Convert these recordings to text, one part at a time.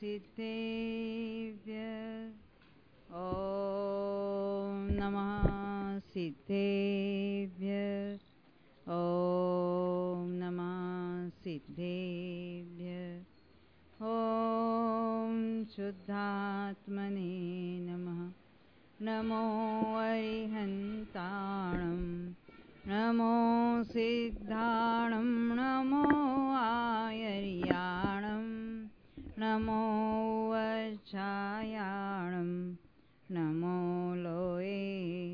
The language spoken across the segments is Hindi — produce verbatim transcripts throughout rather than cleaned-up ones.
सिद्धेभ्यः ॐ नमः सिद्धेभ्यः ॐ नमः सिद्धेभ्यः ॐ शुद्धात्मने नमः। नमो अरिहन्ताणं नमो सिद्धाणं नमो आयर्याणं नमो वज्रायाणं नमो लोये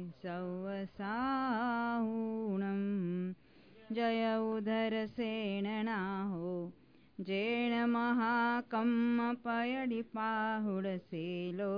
सौवसाहुणं जय उदरसेननाहो जेण महाकम्मपयडिपाहुडसेलो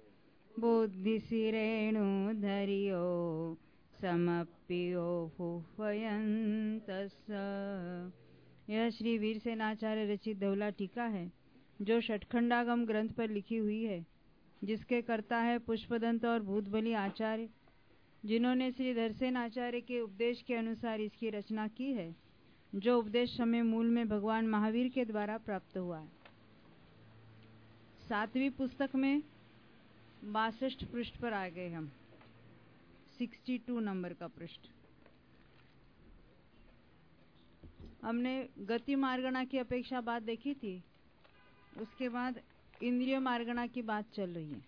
बुद्धिसिरेणुधरियो समप्पियो हुह्वयन्तस। यह श्री वीरसेनाचार्य रचित धौला टीका है जो षटखंडागम ग्रंथ पर लिखी हुई है, जिसके कर्ता है पुष्पदंत और भूतबली आचार्य, जिन्होंने श्री धरसेन आचार्य के उपदेश के अनुसार इसकी रचना की है, जो उपदेश हमें मूल में भगवान महावीर के द्वारा प्राप्त हुआ है। सातवीं पुस्तक में बासठ पृष्ठ पर आ गए हम, बासठ नंबर का पृष्ठ। हमने गति मार्गणा की अपेक्षा बात देखी थी, उसके बाद इंद्रिय मार्गणा की बात चल रही है।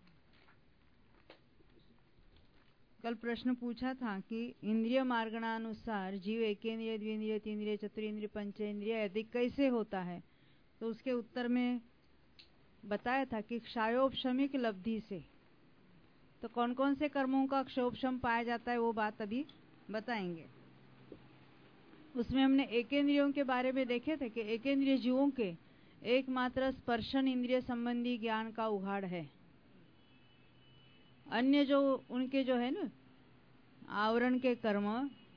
कल प्रश्न पूछा था कि इंद्रिय मार्गणानुसार जीव एकेंद्रिय, द्विंद्रिय, तीन्द्रिय, चतुरेंद्रिय, पंचेंद्रिय अधिक कैसे होता है, तो उसके उत्तर में बताया था कि क्षयोपशमिक लब्धि से। तो कौन कौन से कर्मों का क्षयोपशम पाया जाता है वो बात अभी बताएंगे। उसमें हमने एकेंद्रियों के बारे में देखे थे कि एकेंद्रिय जीवों के एकमात्र स्पर्शन इंद्रिय संबंधी ज्ञान का उघाड़ है। अन्य जो उनके जो है ना आवरण के कर्म,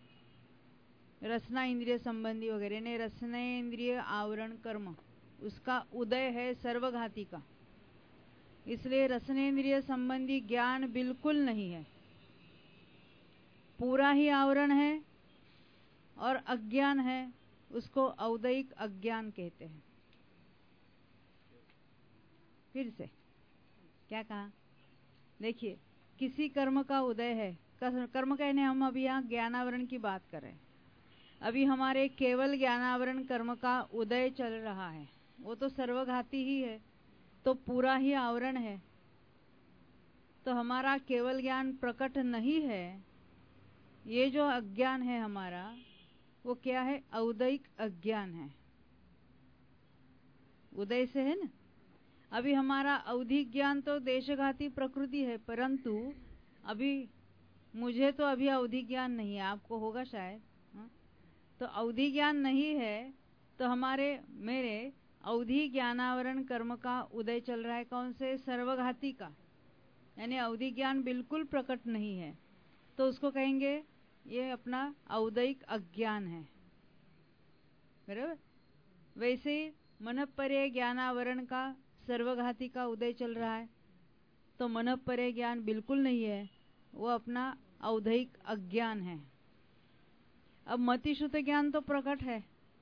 रसना इंद्रिय संबंधी वगैरह ने रसना इंद्रिय आवरण कर्म, उसका उदय है सर्वघाती का, इसलिए रसनेन्द्रिय संबंधी ज्ञान बिल्कुल नहीं है, पूरा ही आवरण है और अज्ञान है, उसको औदैहिक अज्ञान कहते हैं। फिर से क्या कहा, देखिए किसी कर्म का उदय है, कर्म कहने हम अभी यहाँ ज्ञानावरण की बात कर रहे हैं। अभी हमारे केवल ज्ञानावरण कर्म का उदय चल रहा है, वो तो सर्वघाती ही है, तो पूरा ही आवरण है, तो हमारा केवल ज्ञान प्रकट नहीं है। ये जो अज्ञान है हमारा, वो क्या है, औदैहिक अज्ञान है, उदय से है ना। अभी हमारा औधिक ज्ञान तो देशघाती प्रकृति है, परंतु अभी मुझे तो अभी औधिक ज्ञान नहीं है, आपको होगा शायद, हा? तो औधिक ज्ञान नहीं है, तो हमारे मेरे अवधि ज्ञानावरण कर्म का उदय चल रहा है, कौन से, सर्वघाती का, यानी अवधि ज्ञान बिल्कुल प्रकट नहीं है, तो उसको कहेंगे ये अपना औदैहिक अज्ञान है, बराबर। वैसे ही मनःपर्यय ज्ञानावरण का सर्वघाती का उदय चल रहा है, तो मनःपर्यय ज्ञान बिल्कुल नहीं है, वो अपना औदैहिक अज्ञान है। अब मतिश्रुत ज्ञान तो प्रकट है,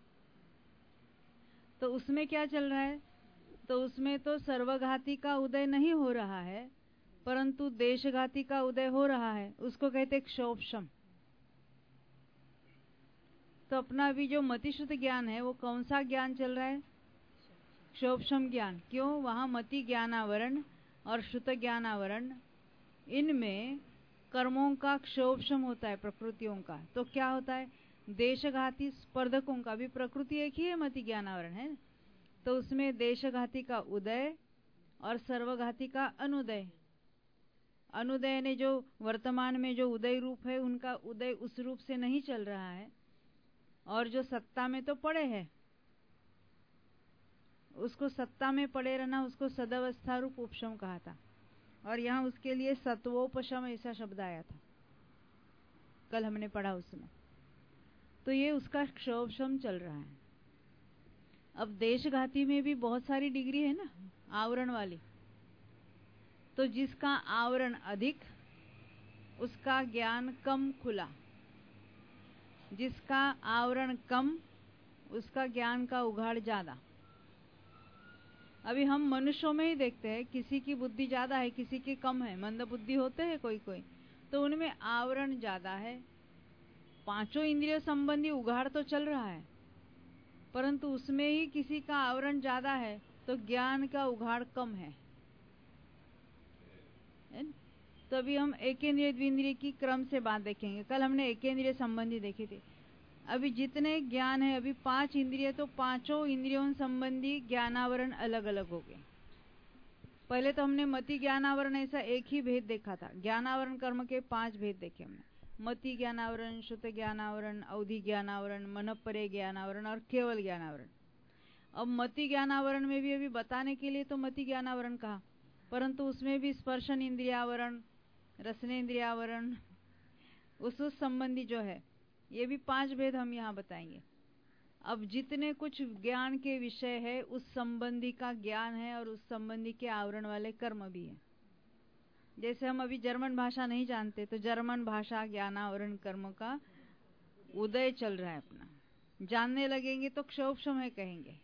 तो उसमें क्या चल रहा है, तो उसमें तो सर्वघाती का उदय नहीं हो रहा है, परंतु देशघाती का उदय हो रहा है, उसको कहते क्षोभशम। तो अपना भी जो मतिश्रुत ज्ञान है वो कौन सा ज्ञान चल रहा है, क्षोभशम ज्ञान। क्यों, वहां मति ज्ञानावरण और श्रुत ज्ञानावरण, इनमें कर्मों का क्षोभशम होता है, प्रकृतियों का। तो क्या होता है, देशघाती स्पर्धकों का भी प्रकृति एक ही है, मति ज्ञानावरण है, तो उसमें देशघाती का उदय और सर्वघाती का अनुदय। अनुदय ने जो वर्तमान में जो उदय रूप है, उनका उदय उस रूप से नहीं चल रहा है, और जो सत्ता में तो पड़े है, उसको सत्ता में पड़े रहना, उसको सदवस्था रूप उपशम कहा था, और यहाँ उसके लिए सत्वोपशम ऐसा शब्द आया था, कल हमने पढ़ा उसमें। तो ये उसका क्षोभशम चल रहा है। अब देशघाती में भी बहुत सारी डिग्री है ना आवरण वाली, तो जिसका आवरण अधिक उसका ज्ञान कम खुला, जिसका आवरण कम उसका ज्ञान का उघाड़ ज्यादा। अभी हम मनुष्यों में ही देखते हैं, किसी की बुद्धि ज्यादा है, किसी की कम है, मंद बुद्धि होते हैं कोई कोई, तो उनमें आवरण ज्यादा है। पांचों इंद्रिय संबंधी उघाड़ तो चल रहा है, परंतु उसमें ही किसी का आवरण ज्यादा है तो ज्ञान का उघाड़ कम है। तो अभी हम एकेंद्रिय द्विंद्रिय की क्रम से बात देखेंगे। कल हमने एकेंद्रिय संबंधी देखी थी। अभी जितने ज्ञान है, अभी पांच इंद्रिय, तो पांचों इंद्रियों संबंधी ज्ञानावरण अलग अलग हो गए। पहले तो हमने मति ज्ञानावरण ऐसा एक ही भेद देखा था। ज्ञानावरण कर्म के पांच भेद देखे हमने, मति ज्ञानावरण, श्रुत ज्ञानावरण, अवधि ज्ञानावरण, मनपरे ज्ञानावरण और केवल ज्ञानावरण। अब मति ज्ञानावरण में भी अभी बताने के लिए तो मति ज्ञानावरण कहा, परंतु उसमें भी स्पर्शन इंद्रियावरण, रसनेन्द्रियावरण, उस उस संबंधी जो है, ये भी पांच भेद हम यहाँ बताएंगे। अब जितने कुछ ज्ञान के विषय है, उस संबंधी का ज्ञान है और उस संबंधी के आवरण वाले कर्म भी है। जैसे हम अभी जर्मन भाषा नहीं जानते, तो जर्मन भाषा ज्ञानावरण कर्म का उदय चल रहा है अपना। जानने लगेंगे तो क्षोभशम है कहेंगे,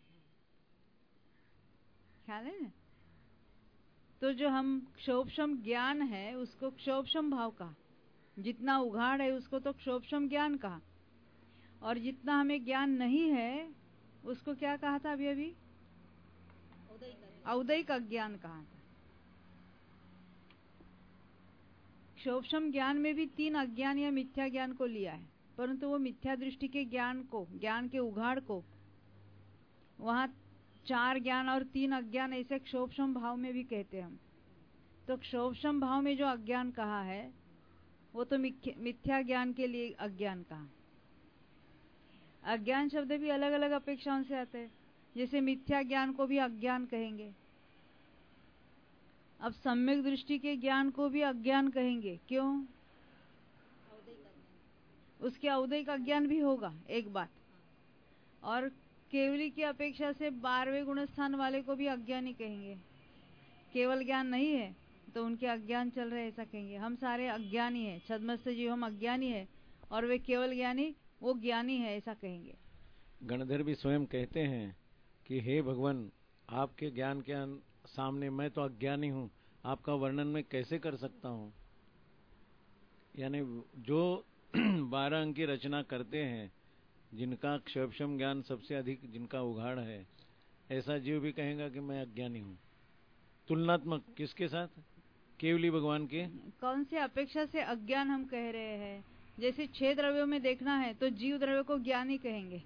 ख्याल है ना। तो जो हम क्षोभशम ज्ञान है उसको क्षोभशम भाव कहा, जितना उघाड़ है उसको तो क्षोभशम ज्ञान कहा, और जितना हमें ज्ञान नहीं है उसको क्या कहा था अभी अभी? औदैक अज्ञान कहा था। क्षोभशम ज्ञान में भी तीन अज्ञान या मिथ्या ज्ञान को लिया है, परंतु वो मिथ्या दृष्टि के ज्ञान को, ज्ञान के उघाड़ को, वहां चार ज्ञान और तीन अज्ञान ऐसे क्षोभशम भाव में भी कहते हैं हम। तो क्षोभशम भाव में जो अज्ञान कहा है वो तो मिथ्या ज्ञान के लिए अज्ञान कहा। अज्ञान शब्द भी अलग अलग अपेक्षाओं से आते हैं। जैसे मिथ्या ज्ञान को भी अज्ञान कहेंगे, अब सम्यक दृष्टि के ज्ञान को भी अज्ञान कहेंगे। क्यों? उसके औदैक अज्ञान भी होगा एक बात, और केवली की अपेक्षा से बारहवें गुण स्थान वाले को भी अज्ञानी कहेंगे। केवल ज्ञान नहीं है तो उनके अज्ञान चल रहे ऐसा कहेंगे। हम सारे अज्ञानी है, छद्मस्थ जीव हम अज्ञानी है, और वे केवल ज्ञानी वो ज्ञानी है ऐसा कहेंगे। गणधर भी स्वयं कहते हैं कि हे भगवान, आपके ज्ञान के सामने मैं तो अज्ञानी हूँ, आपका वर्णन मैं कैसे कर सकता हूँ। यानी जो बारह अंक की रचना करते हैं, जिनका क्षोभशम ज्ञान सबसे अधिक, जिनका उघाड़ है, ऐसा जीव भी कहेगा कि मैं अज्ञानी हूँ। तुलनात्मक किसके साथ? केवली भगवान के। कौन सी अपेक्षा से अज्ञान हम कह रहे हैं? जैसे छह द्रव्यों में देखना है तो जीव द्रव्य को ज्ञानी कहेंगे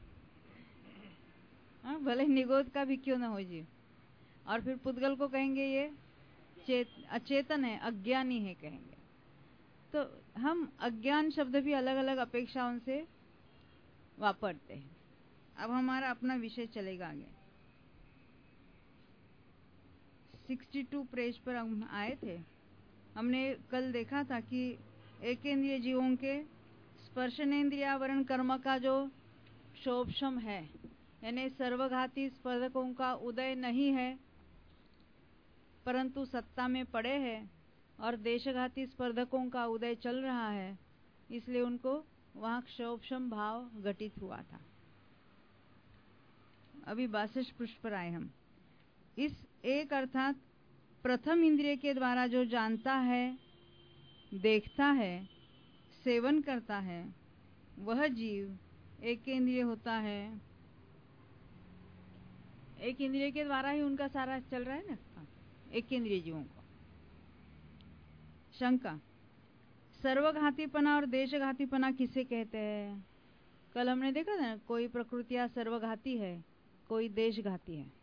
हाँ, भले निगोद का भी क्यों ना हो जीव। और फिर पुद्गल को कहेंगे ये चेत, अचेतन है, अज्ञानी है कहेंगे। तो हम अज्ञान शब्द भी अलग अलग अपेक्षाओं से वापरते हैं। अब हमारा अपना विषय चलेगा आगे। बासठ पेज पर हम आए थे। हमने कल देखा था कि एकेंद्रिय जीवों के स्पर्शनेन्द्रियावरण कर्म का जो क्षोभशम है, यानी सर्वघाती स्पर्धकों का उदय नहीं है, परंतु सत्ता में पड़े हैं, और देशघाती स्पर्धकों का उदय चल रहा है, इसलिए उनको वहां क्षोभशम भाव घटित हुआ था। अभी बासठ पृष्ठ पर आए हम। इस एक अर्थात प्रथम इंद्रिय के द्वारा जो जानता है, देखता है, सेवन करता है, वह जीव एक इंद्रिय होता है। एक इंद्रिय के द्वारा ही उनका सारा चल रहा है ना, एक इंद्रिय जीवों को। शंका, सर्वघातीपना और देशघातीपना किसे कहते हैं? कल हमने देखा था ना, कोई प्रकृतियां सर्वघाती है, कोई देशघाती है।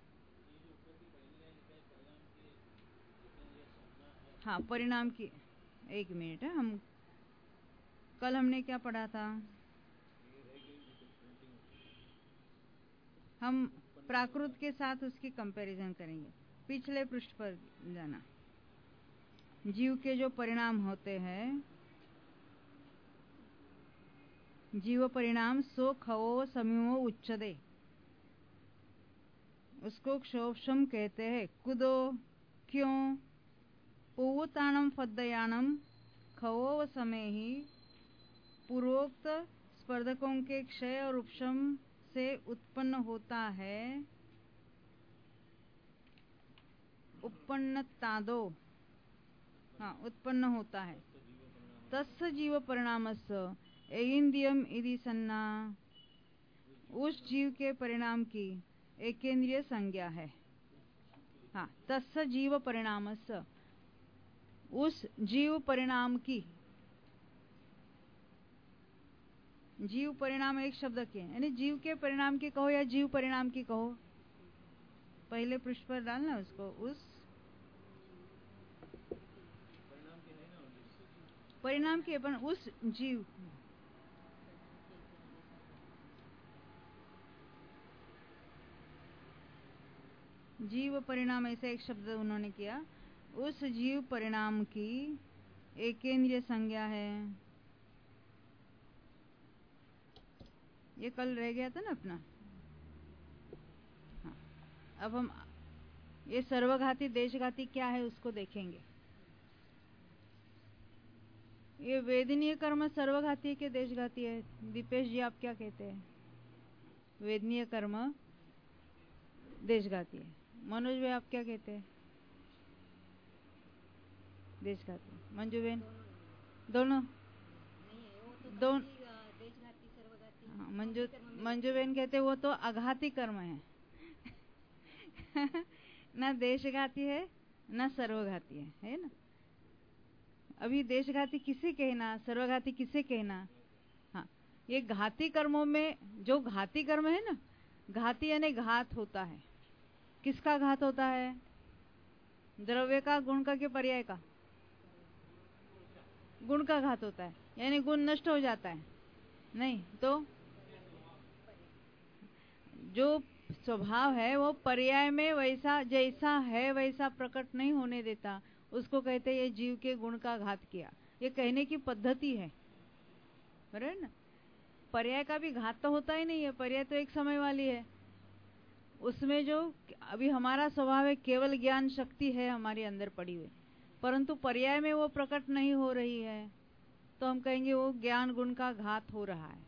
हाँ, परिणाम की, एक मिनट है, हम कल हमने क्या पढ़ा था? हम प्राकृत के साथ उसकी कंपैरिजन करेंगे। पिछले पृष्ठ पर जाना। जीव के जो परिणाम होते हैं, जीव परिणाम सो खवो समीमो उच्चदे, उसको क्षोभशम कहते हैं। कुदो क्यों? पूतानम फद्दयानम खवो समय ही पूर्वोक्त स्पर्धकों के क्षय और उपशम से उत्पन्न होता है। उत्पन्नतादो, हाँ उत्पन्न होता है। तस्य जीव परिणामस्य ऐन्द्रियम इति सन्ना, उस जीव के परिणाम की एकेंद्रिय संज्ञा है। हाँ, तस्य जीव परिणामस्य, उस जीव परिणाम की, जीव परिणाम एक शब्द के, यानी जीव के परिणाम की कहो या जीव परिणाम की कहो, पहले पृष्ठ पर डालना उसको। उस परिणाम के, पर उस जीव, जीव परिणाम ऐसा एक शब्द उन्होंने किया। उस जीव परिणाम की एकेंद्रीय संज्ञा है। ये कल रह गया था ना अपना। हाँ, अब हम ये सर्वघाती देशघाती क्या है उसको देखेंगे। ये वेदनीय कर्म सर्वघाती है कि देशघाती है? दीपेश जी आप क्या कहते हैं? वेदनीय कर्म देशघाती है। मनोज भाई आप क्या कहते हैं? देशघाती। मंजू बहन? दोनों दोनों हाँ, मंजू मंजू बहन कहते वो तो अघाती कर्म है ना देशघाती है ना सर्वघाती है, है ना। अभी देशघाती किसे कहना, सर्वघाती किसे कहना? हाँ, ये घाती कर्मों में जो घाती कर्म है ना, घाती यानी घात होता है। किसका घात होता है? द्रव्य का, गुण का, के पर्याय का? गुण का घात होता है, यानी गुण नष्ट हो जाता है। नहीं तो जो स्वभाव है वो पर्याय में वैसा जैसा है वैसा प्रकट नहीं होने देता, उसको कहते हैं ये जीव के गुण का घात किया। ये कहने की पद्धति है, बराबर ना। पर्याय का भी घात तो होता ही नहीं है, पर्याय तो एक समय वाली है। उसमें जो अभी हमारा स्वभाव है, केवल ज्ञान शक्ति है हमारे अंदर पड़ी हुई, परंतु पर्याय में वो प्रकट नहीं हो रही है, तो हम कहेंगे वो ज्ञान गुण का घात हो रहा है।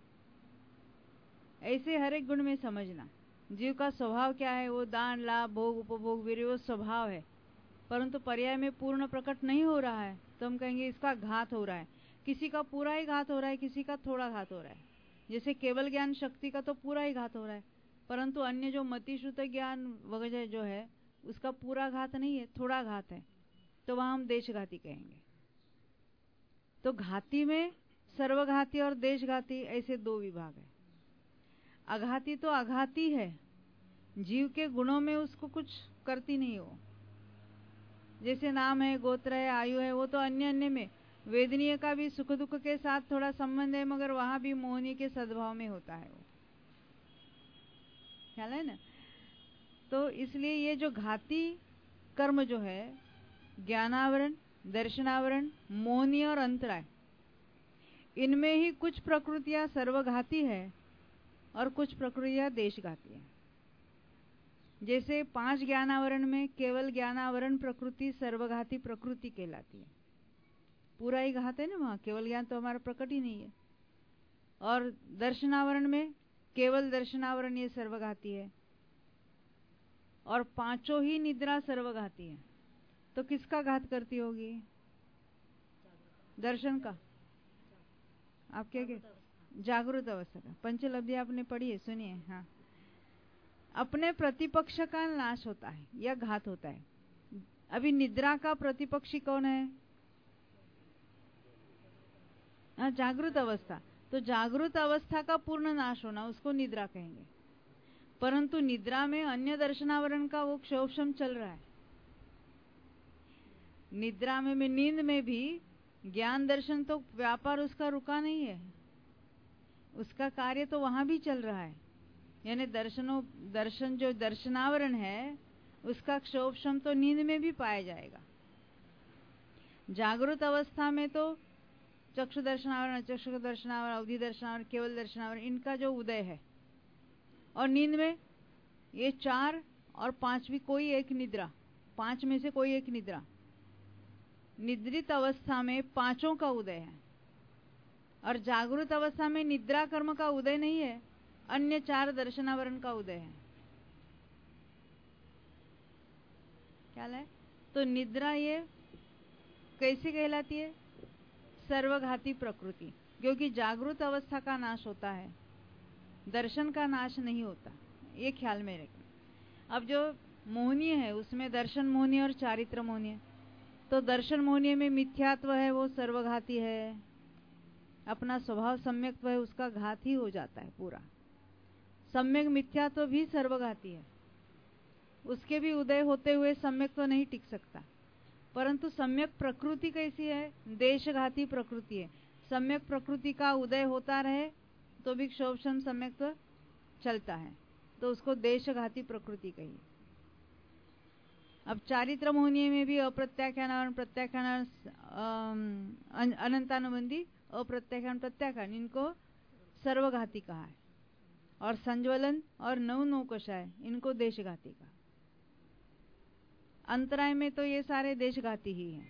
ऐसे हर एक गुण में समझना, जीव का स्वभाव क्या है, वो दान लाभ भोग उपभोग वीर्य वो स्वभाव है, परंतु पर्याय में पूर्ण प्रकट नहीं हो रहा है, तो हम कहेंगे इसका घात हो रहा है। किसी का पूरा ही घात हो रहा है, किसी का थोड़ा घात हो रहा है। जैसे केवल ज्ञान शक्ति का तो पूरा ही घात हो रहा है, परंतु अन्य जो मतिश्रुत ज्ञान वगैरह जो है उसका पूरा घात नहीं है, थोड़ा घात है, तो वहां हम देशघाती कहेंगे। तो घाती में सर्वघाती और देशघाती ऐसे दो विभाग है। अघाती तो अघाती है, जीव के गुणों में उसको कुछ करती नहीं हो। जैसे नाम है, गोत्र है, आयु है, वो तो अन्य अन्य में, वेदनीय का भी सुख दुख के साथ थोड़ा संबंध है, मगर वहां भी मोहनी के सद्भाव में होता है, वो ख्याल है ना। तो इसलिए ये जो घाती कर्म जो है, ज्ञानावरण, दर्शनावरण, मोहनी और अंतराय, इनमें ही कुछ प्रकृतियां सर्वघाती है और कुछ प्रकृतियां देशघाती है। जैसे पांच ज्ञानावरण में केवल ज्ञानावरण प्रकृति सर्वघाती प्रकृति कहलाती है, पूरा ही घात है ना, वहां केवल ज्ञान तो हमारा प्रकट ही नहीं है। और दर्शनावरण में केवल दर्शनावरण ये सर्वघाती है, और पांचों ही निद्रा सर्वघाती है। तो किसका घात करती होगी? दर्शन का। आप क्या कहते? जागृत अवस्था का। पंचलब्धि आपने पढ़ी है, सुनिए। हाँ, अपने प्रतिपक्ष का नाश होता है या घात होता है। अभी निद्रा का प्रतिपक्षी कौन है? हाँ, जागृत अवस्था। तो जागृत अवस्था का पूर्ण नाश होना उसको निद्रा कहेंगे, परंतु निद्रा में अन्य दर्शनावरण का वो क्षोभशम चल रहा है। निद्रा में, में नींद में भी ज्ञान दर्शन तो व्यापार उसका रुका नहीं है, उसका कार्य तो वहां भी चल रहा है। यानी दर्शनों दर्शन जो दर्शनावरण है उसका क्षोभशम तो नींद में भी पाया जाएगा। जागृत अवस्था में तो चक्षु दर्शनावरण, अचक्षु दर्शनावरण, अवधि दर्शनावरण, केवल दर्शनावरण, इनका जो उदय है, और नींद में ये चार और पांचवी कोई एक निद्रा, पांच में से कोई एक निद्रा। निद्रित अवस्था में पांचों का उदय है, और जागृत अवस्था में निद्रा कर्म का उदय नहीं है, अन्य चार दर्शनावरण का उदय है। ख्याल है? तो निद्रा ये कैसी कहलाती है? सर्वघाती प्रकृति, क्योंकि जागृत अवस्था का नाश होता है, दर्शन का नाश नहीं होता, ये ख्याल में रखें। अब जो मोहनीय है उसमें दर्शन मोहनीय और चारित्र मोहनीय। तो दर्शन मोहनीय में मिथ्यात्व है, वो सर्वघाती है, अपना स्वभाव सम्यक्त्व है, उसका घात ही हो जाता है पूरा। सम्यक मिथ्यात्व भी सर्वघाती है, उसके भी उदय होते हुए सम्यक तो नहीं टिक सकता। परंतु सम्यक प्रकृति कैसी है? देशघाती प्रकृति है। सम्यक प्रकृति का उदय होता रहे तो भी क्षोभशम सम्यक तो चलता है, तो उसको देशघाती प्रकृति कही। अब चारित्र मोहनीय में भी अप्रत्याख्यान प्रत्याख्यान अनंतानुबंधी अप्रत्याख्यान प्रत्याख्यान इनको सर्वघाती कहा है, और संज्वलन और नव नौकषाय इनको देशघाती कहा। अंतराय में तो ये सारे देशघाती ही हैं।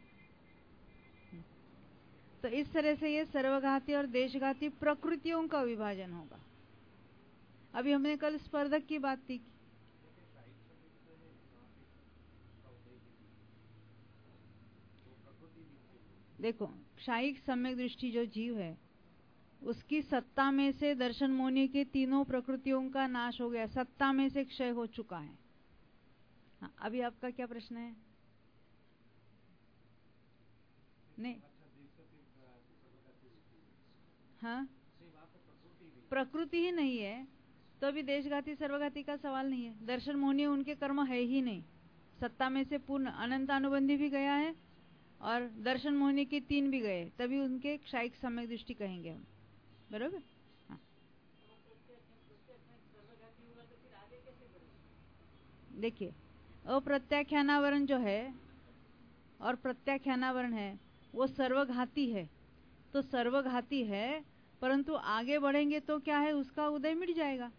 तो इस तरह से ये सर्वघाती और देशघाती प्रकृतियों का विभाजन होगा। अभी हमने कल स्पर्धक की बात थी। देखो, क्षायिक सम्यक दृष्टि जो जीव है उसकी सत्ता में से दर्शन मोहनी के तीनों प्रकृतियों का नाश हो गया, सत्ता में से क्षय हो चुका है। हाँ, अभी आपका क्या प्रश्न है? नहीं, हाँ, प्रकृति ही नहीं है तो अभी देशघाती सर्वघाती का सवाल नहीं है। दर्शन मोहनीय उनके कर्म है ही नहीं, सत्ता में से पूर्ण अनंत अनुबंधी भी गया है और दर्शन मोहनीय के तीन भी गए, तभी उनके क्षायिक सम्यक दृष्टि कहेंगे हम, बरोबर? हाँ। देखिए, अप्रत्याख्यानावरण जो है और प्रत्याख्यानावरण है वो सर्वघाती है। तो सर्वघाती है परंतु आगे बढ़ेंगे तो क्या है, उसका उदय मिट जाएगा।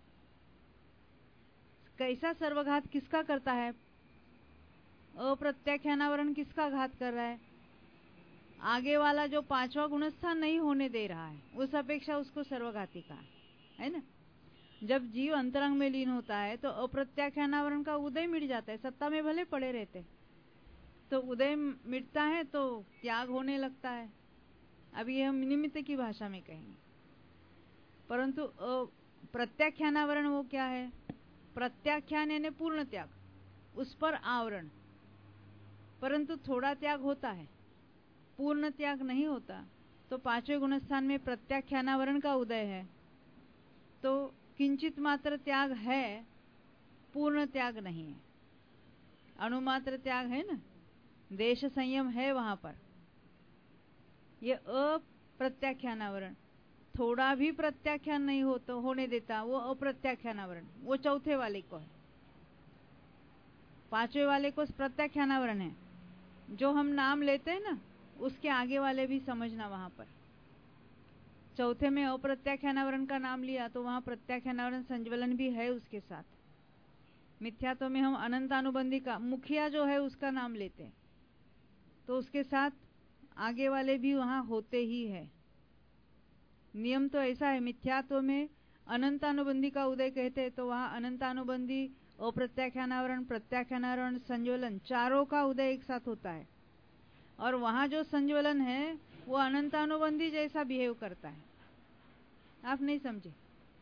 कैसा सर्वघात किसका करता है? अप्रत्याख्यानावरण किसका घात कर रहा है? आगे वाला जो पांचवा गुणस्थान नहीं होने दे रहा है, उस अपेक्षा उसको सर्वघाती का है ना। जब जीव अंतरंग में लीन होता है तो अप्रत्याख्यानावरण का उदय मिट जाता है, सत्ता में भले पड़े रहते, तो उदय मिटता है तो त्याग होने लगता है। अभी ये हम निमित्त की भाषा में कहेंगे। परंतु प्रत्याख्यानावरण वो क्या है? प्रत्याख्यान यानी पूर्ण त्याग, उस पर आवरण, परंतु थोड़ा त्याग होता है, पूर्ण त्याग नहीं होता। तो पांचवें गुणस्थान में प्रत्याख्यानावरण का उदय है तो किंचित मात्र त्याग है, पूर्ण त्याग नहीं है। अणुमात्र त्याग है ना, देश संयम है वहां पर। ये अप्रत्याख्यानावरण थोड़ा भी प्रत्याख्यान नहीं हो तो होने देता, वो अप्रत्याख्यानावरण, वो चौथे वाले को है। पांचवे वाले को प्रत्याख्यानावरण है, जो हम नाम लेते हैं ना उसके आगे वाले भी समझना। वहां पर चौथे में अप्रत्याख्यानावरण का नाम लिया तो वहां प्रत्याख्यानावरण संज्वलन भी है उसके साथ। मिथ्यात्व में हम अनंतानुबंधी का मुखिया जो है उसका नाम लेते हैं तो उसके साथ आगे वाले भी वहां होते ही है। नियम तो ऐसा है, मिथ्यात्व में अनंतानुबंधी का उदय कहते हैं तो वहां अनंतानुबंधी, अप्रत्याख्यानावरण, प्रत्याख्यानावरण, संज्वलन चारों का उदय एक साथ होता है। और वहां जो संज्वलन है वो अनंतानुबंधी जैसा बिहेव करता है। आप नहीं समझे?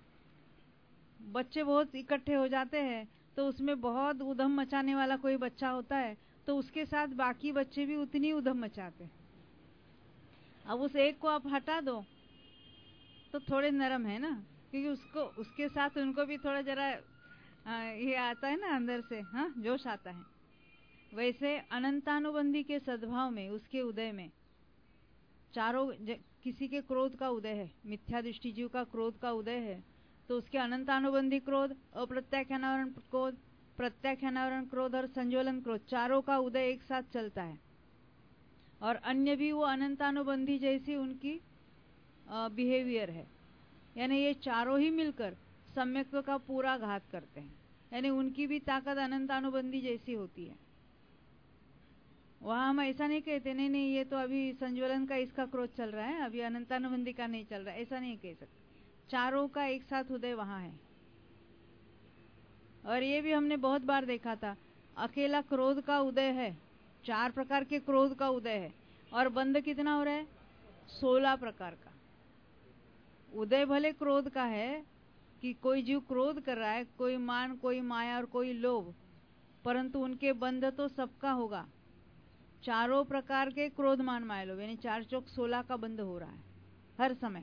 बच्चे बहुत इकट्ठे हो जाते हैं तो उसमें बहुत उधम मचाने वाला कोई बच्चा होता है तो उसके साथ बाकी बच्चे भी उतनी उधम मचाते हैं। अब उस एक को आप हटा दो तो थोड़े नरम है ना, क्योंकि उसको उसके साथ उनको भी थोड़ा जरा ये आता है ना अंदर से, हाँ, जोश आता है। वैसे अनंतानुबंधी के सद्भाव में, उसके उदय में चारों, किसी के क्रोध का उदय है, मिथ्या दृष्टि जीव का क्रोध का उदय है तो उसके अनंतानुबंधी क्रोध, अप्रत्याख्यानावरण क्रोध, प्रत्याख्यानावरण क्रोध और संज्वलन क्रोध चारों का उदय एक साथ चलता है। और अन्य भी वो अनंतानुबंधी जैसी उनकी बिहेवियर है, यानी ये चारों ही मिलकर सम्यक्त्व का पूरा घात करते हैं, यानी उनकी भी ताकत अनंतानुबंधी जैसी होती है। वहां हम ऐसा नहीं कहते नहीं नहीं ये तो अभी संज्वलन का इसका क्रोध चल रहा है, अभी अनंतानुबंधी का नहीं चल रहा है, ऐसा नहीं कह सकते। चारों का एक साथ उदय वहां है। और ये भी हमने बहुत बार देखा था, अकेला क्रोध का उदय है, चार प्रकार के क्रोध का उदय है, और बंद कितना हो रहा है? सोलह प्रकार का। उदय भले क्रोध का है कि कोई जीव क्रोध कर रहा है, कोई मान, कोई माया और कोई लोभ, परंतु उनके बंध तो सबका होगा। चारों प्रकार के क्रोध, मान, माया, लोभ, यानी चार चौक सोलह का बंध हो रहा है हर समय।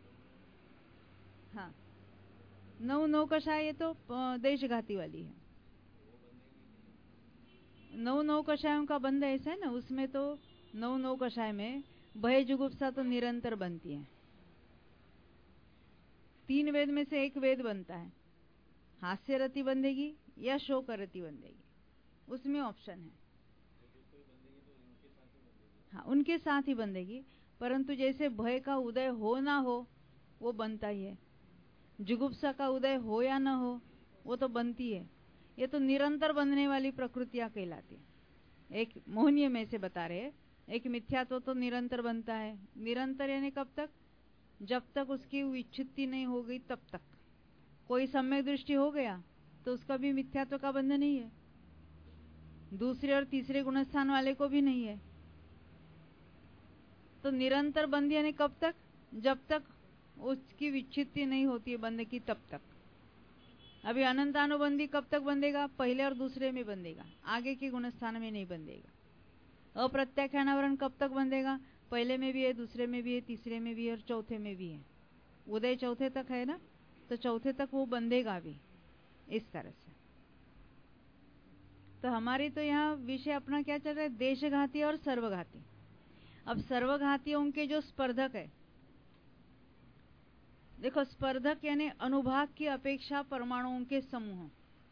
हाँ, नौ नौ कषाय ये तो देशघाती वाली है। नौ नौ कषायों का बंध ऐसा है ना, उसमें तो नौ नौ कषाय में भय जुगुप्सा तो निरंतर बनती है। तीन वेद में से एक वेद बनता है, हास्य रति बंधेगी या शोक रति बंधेगी, उसमें ऑप्शन है। हाँ, उनके साथ ही बंधेगी, परंतु जैसे भय का उदय हो ना हो वो बनता ही है, जुगुप्सा का उदय हो या ना हो वो तो बनती है। ये तो निरंतर बनने वाली प्रकृतियां कहलाती है। एक मोहनीय में से बता रहे, एक मिथ्यात्व तो निरंतर बनता है। निरंतर यानी कब तक? जब तक उसकी विच्छित्ति नहीं हो गई तब तक। कोई सम्यक दृष्टि हो गया तो उसका भी मिथ्यात्व का बंध नहीं है, दूसरे और तीसरे गुणस्थान वाले को भी नहीं है। तो निरंतर बंध यानी कब तक? जब तक उसकी विच्छित्ति नहीं होती है बंध की तब तक। अभी अनंतानुबंधी कब तक बंधेगा? पहले और दूसरे में बंधेगा, आगे के गुणस्थान में नहीं बंधेगा। अप्रत्याख्यानावरण कब तक बंधेगा? पहले में भी है, दूसरे में भी है, तीसरे में भी है और चौथे में भी है। उदय चौथे तक है ना, तो चौथे तक वो बंधेगा भी इस तरह से। तो हमारी तो यहाँ विषय अपना क्या चल रहा है? देशघाती और सर्वघाती। अब सर्वघातियों के जो स्पर्धक है, देखो स्पर्धक यानी अनुभाग की अपेक्षा परमाणुओं के समूह।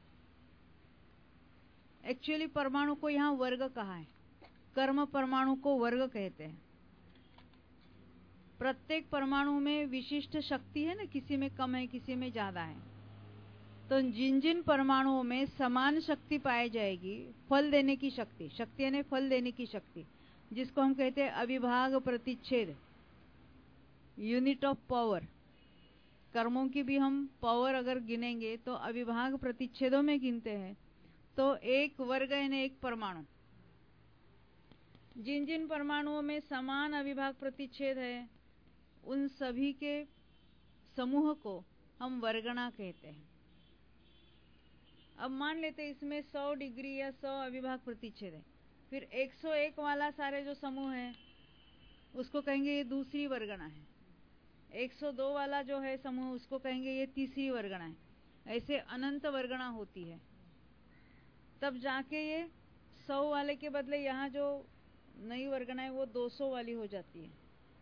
एक्चुअली परमाणु को यहाँ वर्ग कहा है, कर्म परमाणु को वर्ग कहते हैं। प्रत्येक परमाणु में विशिष्ट शक्ति है ना, किसी में कम है, किसी में ज्यादा है। तो जिन जिन परमाणुओं में समान शक्ति पाई जाएगी, फल देने की शक्ति, शक्ति यानी फल देने की शक्ति, जिसको हम कहते हैं अविभाग प्रतिच्छेद, यूनिट ऑफ पावर। कर्मों की भी हम पावर अगर गिनेंगे तो अविभाग प्रतिच्छेदों में गिनते हैं। तो एक वर्ग यानी एक परमाणु, जिन जिन परमाणुओं में समान अविभाग प्रतिच्छेद है उन सभी के समूह को हम वर्गणा कहते हैं। अब मान लेते हैं इसमें सौ डिग्री या सौ अविभाग प्रतिच्छेद है, फिर एक सौ एक वाला सारे जो समूह है उसको कहेंगे ये दूसरी वर्गणा है। एक सौ दो वाला जो है समूह उसको कहेंगे ये तीसरी वर्गणा है। ऐसे अनंत वर्गणा होती है। तब जाके ये सौ वाले के बदले यहाँ जो नई वर्गणा है वो दो सौ वाली हो जाती है।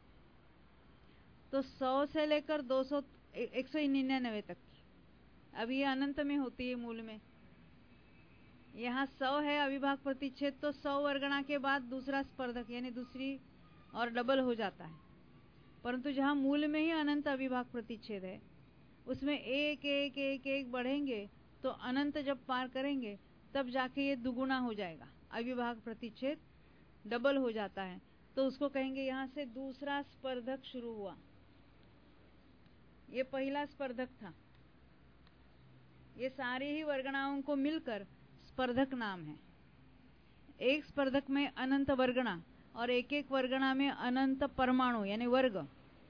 तो सौ से लेकर दो सौ, एक सौ निन्यानवे तक की अब ये अनंत में होती है मूल में। यहाँ सौ है अविभाग प्रतिच्छेद, तो सौ वर्गणा के बाद दूसरा स्पर्धक यानी दूसरी और डबल हो जाता है। परंतु जहाँ मूल में ही अनंत अविभाग प्रतिच्छेद है उसमें एक एक एक एक बढ़ेंगे, तो अनंत जब पार करेंगे तब जाके ये दुगुना हो जाएगा, अविभाग प्रतिच्छेद डबल हो जाता है। तो उसको कहेंगे यहाँ से दूसरा स्पर्धक शुरू हुआ। ये पहला स्पर्धक था। ये सारी ही वर्गणाओं को मिलकर स्पर्धक नाम है। एक स्पर्धक में अनंत वर्गणा और एक एक वर्गणा में अनंत परमाणु यानी वर्ग,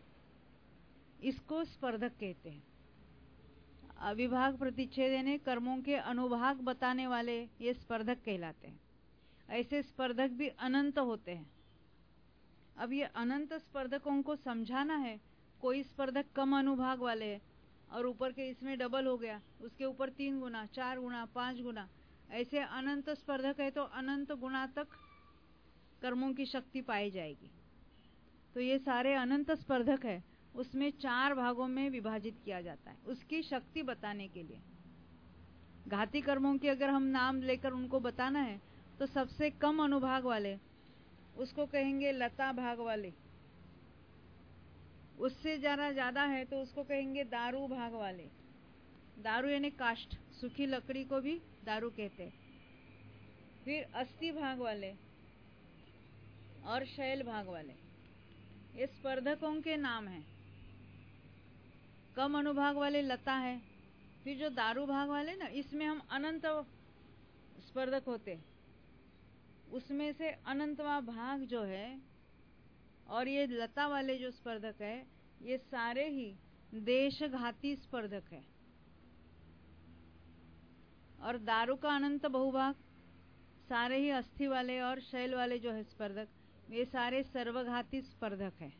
इसको स्पर्धक कहते हैं। अविभाग प्रतिच्छेद यानी कर्मों के अनुभाग बताने वाले ये स्पर्धक कहलाते हैं। ऐसे स्पर्धक भी अनंत होते हैं। अब ये अनंत स्पर्धकों को समझाना है। कोई स्पर्धक कम अनुभाग वाले है और ऊपर के इसमें डबल हो गया, उसके ऊपर तीन गुना, चार गुना, पांच गुना, ऐसे अनंत स्पर्धक है तो अनंत गुना तक कर्मों की शक्ति पाई जाएगी। तो ये सारे अनंत स्पर्धक है, उसमें चार भागों में विभाजित किया जाता है उसकी शक्ति बताने के लिए। घाती कर्मों की अगर हम नाम लेकर उनको बताना है तो सबसे कम अनुभाग वाले उसको कहेंगे लता भाग वाले, उससे जरा ज्यादा है तो उसको कहेंगे दारू भाग वाले। दारू यानी काष्ठ, सूखी लकड़ी को भी दारू कहते हैं। फिर अस्थि भाग वाले और शैल भाग वाले, ये स्पर्धकों के नाम हैं। कम अनुभाग वाले लता है। फिर जो दारू भाग वाले ना, इसमें हम अनंत स्पर्धक होते, उसमें से अनंतवा भाग जो है और ये लता वाले जो स्पर्धक है, ये सारे ही देशघाती स्पर्धक है। और दारू का अनंत बहुभाग सारे ही अस्थि वाले और शैल वाले जो है स्पर्धक, ये सारे सर्वघाती स्पर्धक है।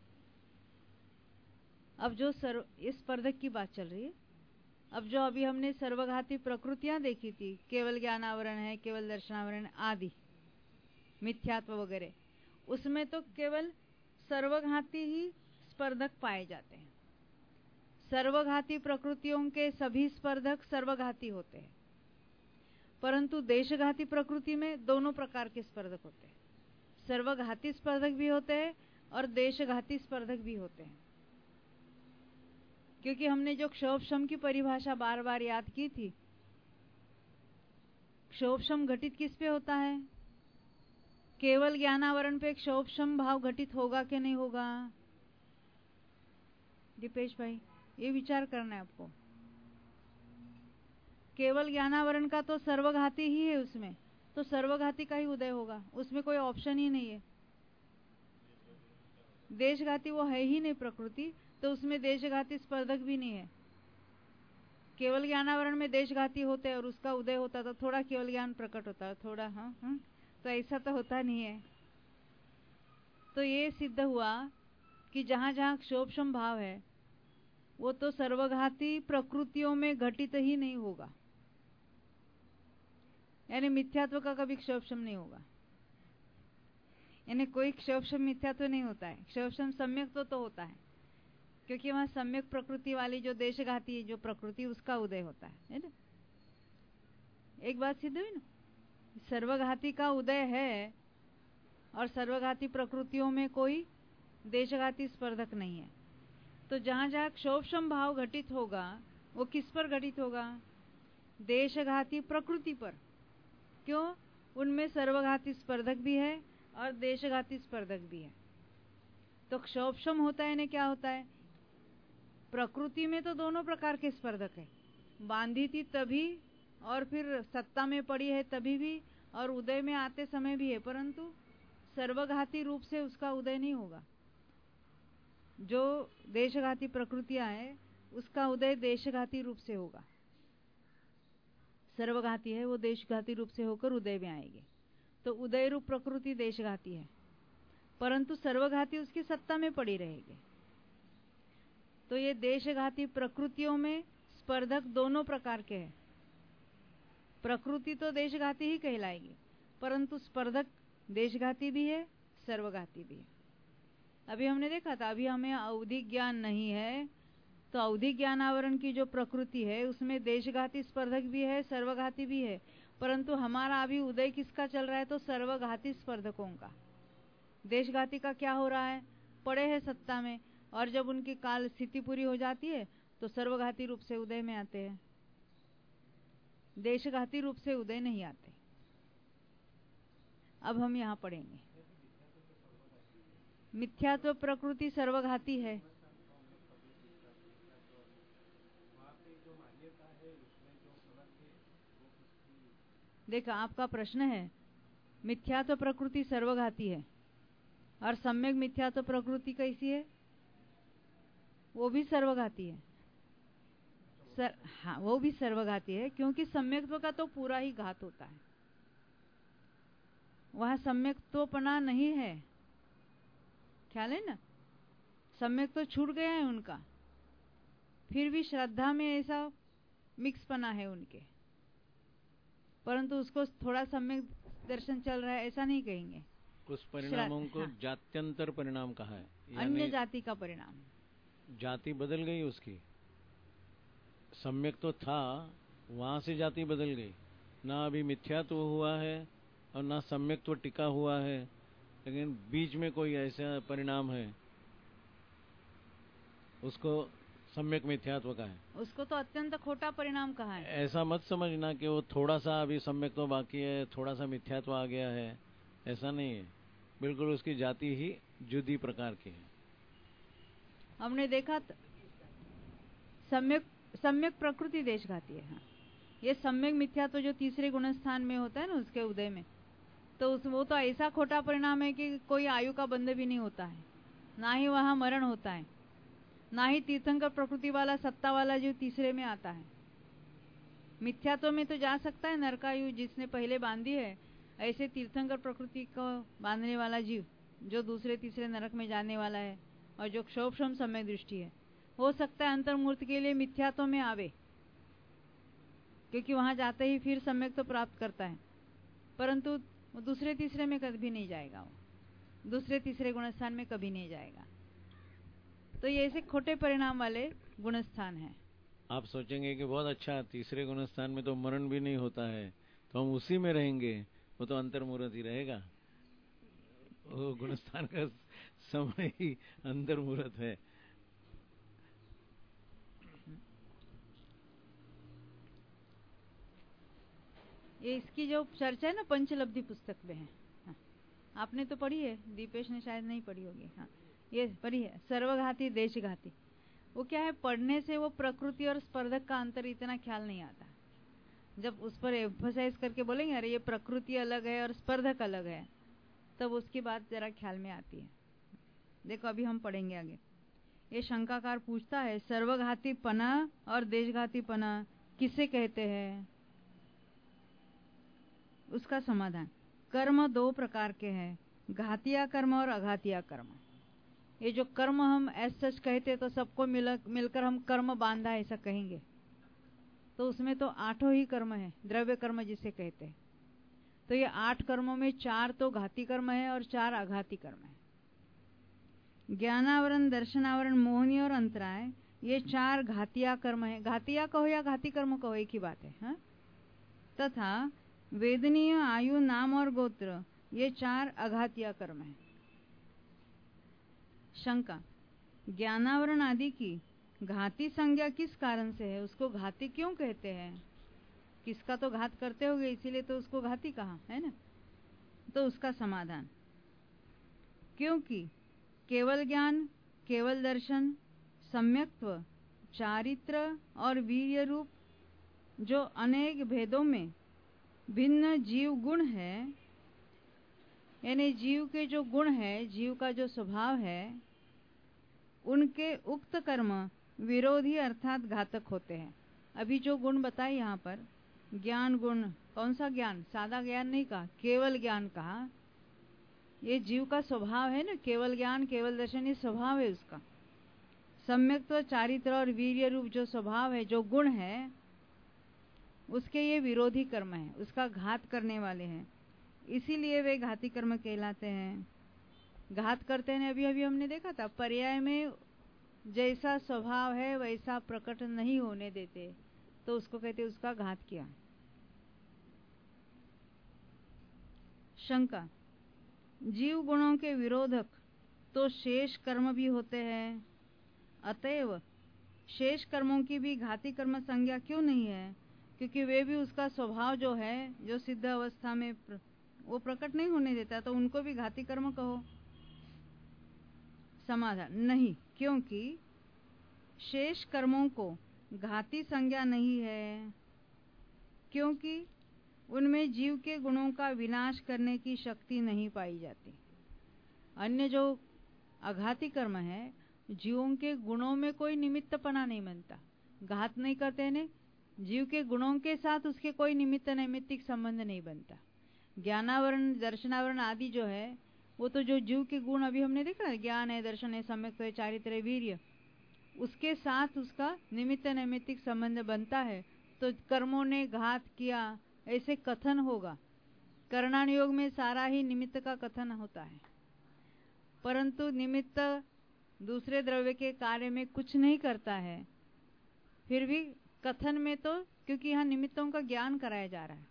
अब जो सर्व इस स्पर्धक की बात चल रही है, अब जो अभी हमने सर्वघाती प्रकृतियां देखी थी, केवल ज्ञानावरण है, केवल दर्शनावरण आदि, मिथ्यात्व वगैरह, उसमें तो केवल सर्वघाती ही स्पर्धक पाए जाते हैं। सर्वघाती प्रकृतियों के सभी स्पर्धक सर्वघाती होते हैं, परंतु देशघाती प्रकृति में दोनों प्रकार के स्पर्धक होते हैं। सर्वघाती स्पर्धक भी होते हैं और देशघाती स्पर्धक भी होते हैं। क्योंकि हमने जो क्षोभशम की परिभाषा बार बार याद की थी, क्षोभशम घटित किस पे होता है? केवल ज्ञानावरण पे क्षोभशम भाव घटित होगा कि नहीं होगा? दीपेश भाई, ये विचार करना है आपको। केवल ज्ञानावरण का तो सर्वघाती ही है, उसमें तो सर्वघाती का ही उदय होगा, उसमें कोई ऑप्शन ही नहीं है। देशघाती वो है ही नहीं प्रकृति, तो उसमें देशघाती स्पर्धक भी नहीं है। केवल ज्ञानावरण में देशघाती होते और उसका उदय होता तो थोड़ा केवल ज्ञान प्रकट होता, थोड़ा हाँ हाँ तो ऐसा तो होता नहीं है। तो ये सिद्ध हुआ कि जहां जहां क्षोभशम भाव है वो तो सर्वघाती प्रकृतियों में घटित ही नहीं होगा, यानी मिथ्यात्व का कभी क्षोभशम नहीं होगा। यानी कोई क्षोभशम मिथ्यात्व नहीं होता है, क्षोभशम सम्यक्त्व तो होता है, क्योंकि वहां सम्यक प्रकृति वाली जो देशघाती जो प्रकृति उसका उदय होता है, है ना। एक बात सिद्ध हुई ना, सर्वघाती का उदय है और सर्वघाती प्रकृतियों में कोई देशघाती स्पर्धक नहीं है। तो जहां जहां क्षोभशम भाव घटित होगा वो किस पर घटित होगा? देशघाती प्रकृति पर। क्यों? उनमें सर्वघाती स्पर्धक भी है और देशघाती स्पर्धक भी है। तो क्षोभशम होता है ना, क्या होता है? प्रकृति में तो दोनों प्रकार के स्पर्धक है, बांधी थी तभी और फिर सत्ता में पड़ी है तभी भी और उदय में आते समय भी है, परंतु सर्वघाती रूप से उसका उदय नहीं होगा। जो देशघाती प्रकृतियां है उसका उदय देशघाती रूप से होगा, सर्वघाती है वो देशघाती रूप से होकर उदय में आएगी। तो उदय रूप प्रकृति देशघाती है, परंतु सर्वघाती उसकी सत्ता में पड़ी रहेगी। तो ये देशघाती प्रकृतियों में स्पर्धक दोनों प्रकार के हैं। प्रकृति तो देशघाती ही कहलाएगी, परंतु स्पर्धक देशघाती भी है, सर्वघाती भी है। अभी हमने देखा था, अभी हमें अवधि ज्ञान नहीं है, तो अवधि ज्ञानावरण की जो प्रकृति है उसमें देशघाती स्पर्धक भी है, सर्वघाती भी है, परंतु हमारा अभी उदय किसका चल रहा है? तो सर्वघाती स्पर्धकों का। देशघाती का क्या हो रहा है? पड़े हैं सत्ता में, और जब उनकी काल स्थिति पूरी हो जाती है तो सर्वघाती रूप से उदय में आते हैं, देशघाती रूप से उदय नहीं आते। अब हम यहां पढ़ेंगे, मिथ्यात्व प्रकृति सर्वघाती है। देखा, आपका प्रश्न है मिथ्यात्व प्रकृति सर्वघाती है और सम्यक मिथ्यात्व प्रकृति कैसी है? वो भी सर्वघाती है। सर हाँ, वो भी सर्वघाती है, क्योंकि सम्यक्त्व का तो पूरा ही घात होता है, वहां सम्यक्त्वपना नहीं है। ख्याल है ना, सम्यक तो छूट गया है उनका, फिर भी श्रद्धा में ऐसा मिक्स पना है उनके, परंतु उसको थोड़ा सम्यक दर्शन चल रहा है ऐसा नहीं कहेंगे। कुछ परिणामों को हाँ। जात्यंतर परिणाम कहा है, अन्य जाति का परिणाम, जाति बदल गई उसकी। सम्यक तो था, वहां से जाति बदल गई, ना अभी मिथ्यात्व हुआ है और ना सम्यक तो टिका हुआ है, लेकिन बीच में कोई ऐसा परिणाम है, उसको सम्यक मिथ्यात्व का है। उसको तो अत्यंत खोटा परिणाम कहा है। ऐसा मत समझना कि वो थोड़ा सा अभी सम्यक तो बाकी है, थोड़ा सा मिथ्यात्व आ गया है, ऐसा नहीं है। बिल्कुल उसकी जाति ही जुदी प्रकार की है। हमने देखा सम्यक सम्यक प्रकृति देशघाती है। हाँ, ये सम्यक मिथ्या तो जो तीसरे गुण स्थान में होता है ना, उसके उदय में, तो उस वो तो ऐसा खोटा परिणाम है कि कोई आयु का बंध भी नहीं होता है, ना ही वहां मरण होता है, ना ही तीर्थंकर प्रकृति वाला सत्ता वाला जीव तीसरे में आता है। मिथ्यात्व में तो जा सकता है नरकायु जिसने पहले बांधी है, ऐसे तीर्थंकर प्रकृति को बांधने वाला जीव जो दूसरे तीसरे नरक में जाने वाला है और जो क्षोभम समय दृष्टि है, हो सकता है अंतर्मूर्त के लिए मिथ्यात्व में आवे, क्योंकि वहां जाते ही फिर सम्यक तो प्राप्त करता है, परंतु वो दूसरे तीसरे में कभी नहीं जाएगा, वो दूसरे तीसरे गुणस्थान में कभी नहीं जाएगा। तो ये ऐसे खोटे परिणाम वाले गुणस्थान है। आप सोचेंगे कि बहुत अच्छा, तीसरे गुणस्थान में तो मरण भी नहीं होता है, तो हम उसी में रहेंगे, वो तो अंतर्मुहूर्त ही रहेगा, वो गुणस्थान का समय ही अंतर्मुहूर्त है। ये इसकी जो चर्चा है ना पंचलब्धि पुस्तक में है, हाँ, आपने तो पढ़ी है, दीपेश ने शायद नहीं पढ़ी होगी। हाँ, ये पढ़ी है, सर्वघाती देशघाती। वो क्या है, पढ़ने से वो प्रकृति और स्पर्धक का अंतर इतना ख्याल नहीं आता। जब उस पर एम्फसाइज करके बोलेंगे अरे ये प्रकृति अलग है और स्पर्धक अलग है, तब उसकी बात जरा ख्याल में आती है। देखो अभी हम पढ़ेंगे आगे। ये शंकाकार पूछता है, सर्वघाती पना और देशघाती पना किसे कहते हैं? उसका समाधान, कर्म दो प्रकार के हैं, घातिया कर्म और अघातिया कर्म। ये जो कर्म हम एज सच कहते तो सबको मिल मिलकर हम कर्म बांधा ऐसा कहेंगे, तो उसमें तो आठों ही कर्म है, द्रव्य कर्म जिसे कहते हैं। तो ये आठ कर्मों में चार तो घाती कर्म है और चार अघाती कर्म है। ज्ञानावरण, दर्शनावरण, मोहनी और अंतराय, ये चार घातिया कर्म है। घातिया कहो या घाती कर्म कहो एक ही बात है, हा? तथा वेदनीय, आयु, नाम और गोत्र, ये चार अघातिया कर्म है। शंका, ज्ञानावरण आदि की घाती संज्ञा किस कारण से है? उसको घाती क्यों कहते हैं? किसका तो घात करते होगे, इसीलिए तो उसको घाती कहा है ना। तो उसका समाधान, क्योंकि केवल ज्ञान, केवल दर्शन, सम्यक्त्व, चारित्र और वीर्य रूप जो अनेक भेदों में भिन्न जीव गुण है, यानी जीव के जो गुण है, जीव का जो स्वभाव है, उनके उक्त कर्म विरोधी अर्थात घातक होते हैं। अभी जो गुण बताए यहाँ पर, ज्ञान गुण, कौन सा ज्ञान? सादा ज्ञान नहीं कहा, केवल ज्ञान कहा। ये जीव का स्वभाव है ना, केवल ज्ञान, केवल दर्शन, ये स्वभाव है उसका। सम्यक्त्व, चारित्र और वीर्य रूप जो स्वभाव है, जो गुण है, उसके ये विरोधी कर्म है, उसका घात करने वाले हैं, इसीलिए वे घाती कर्म कहलाते हैं। घात करते हैं, अभी अभी हमने देखा था, पर्याय में जैसा स्वभाव है वैसा प्रकट नहीं होने देते, तो उसको कहते हैं उसका घात किया। शंका, जीव गुणों के विरोधक तो शेष कर्म भी होते हैं, अतएव शेष कर्मों की भी घाती कर्म संज्ञा क्यों नहीं है? क्योंकि वे भी उसका स्वभाव जो है, जो सिद्ध अवस्था में प्र, वो प्रकट नहीं होने देता, तो उनको भी घाती कर्म कहो। समाधान, नहीं, क्योंकि शेष कर्मों को घाती संज्ञा नहीं है, क्योंकि उनमें जीव के गुणों का विनाश करने की शक्ति नहीं पाई जाती। अन्य जो अघाती कर्म है, जीवों के गुणों में कोई निमित्तपना नहीं बनता, घात नहीं करते ने, जीव के गुणों के साथ उसके कोई निमित्त नैमित्तिक संबंध नहीं बनता। ज्ञानावरण, दर्शनावरण आदि जो है, वो तो जो जीव के गुण अभी हमने देखा है, ज्ञान है, दर्शन है, सम्यक्त्व है, चारित्र है, वीर्य, उसके साथ उसका निमित्त नैमित्तिक संबंध बनता है, तो कर्मों ने घात किया ऐसे कथन होगा। कर्णान योग में सारा ही निमित्त का कथन होता है, परंतु निमित्त दूसरे द्रव्य के कार्य में कुछ नहीं करता है, फिर भी कथन में तो, क्योंकि यहाँ निमित्तों का ज्ञान कराया जा रहा है।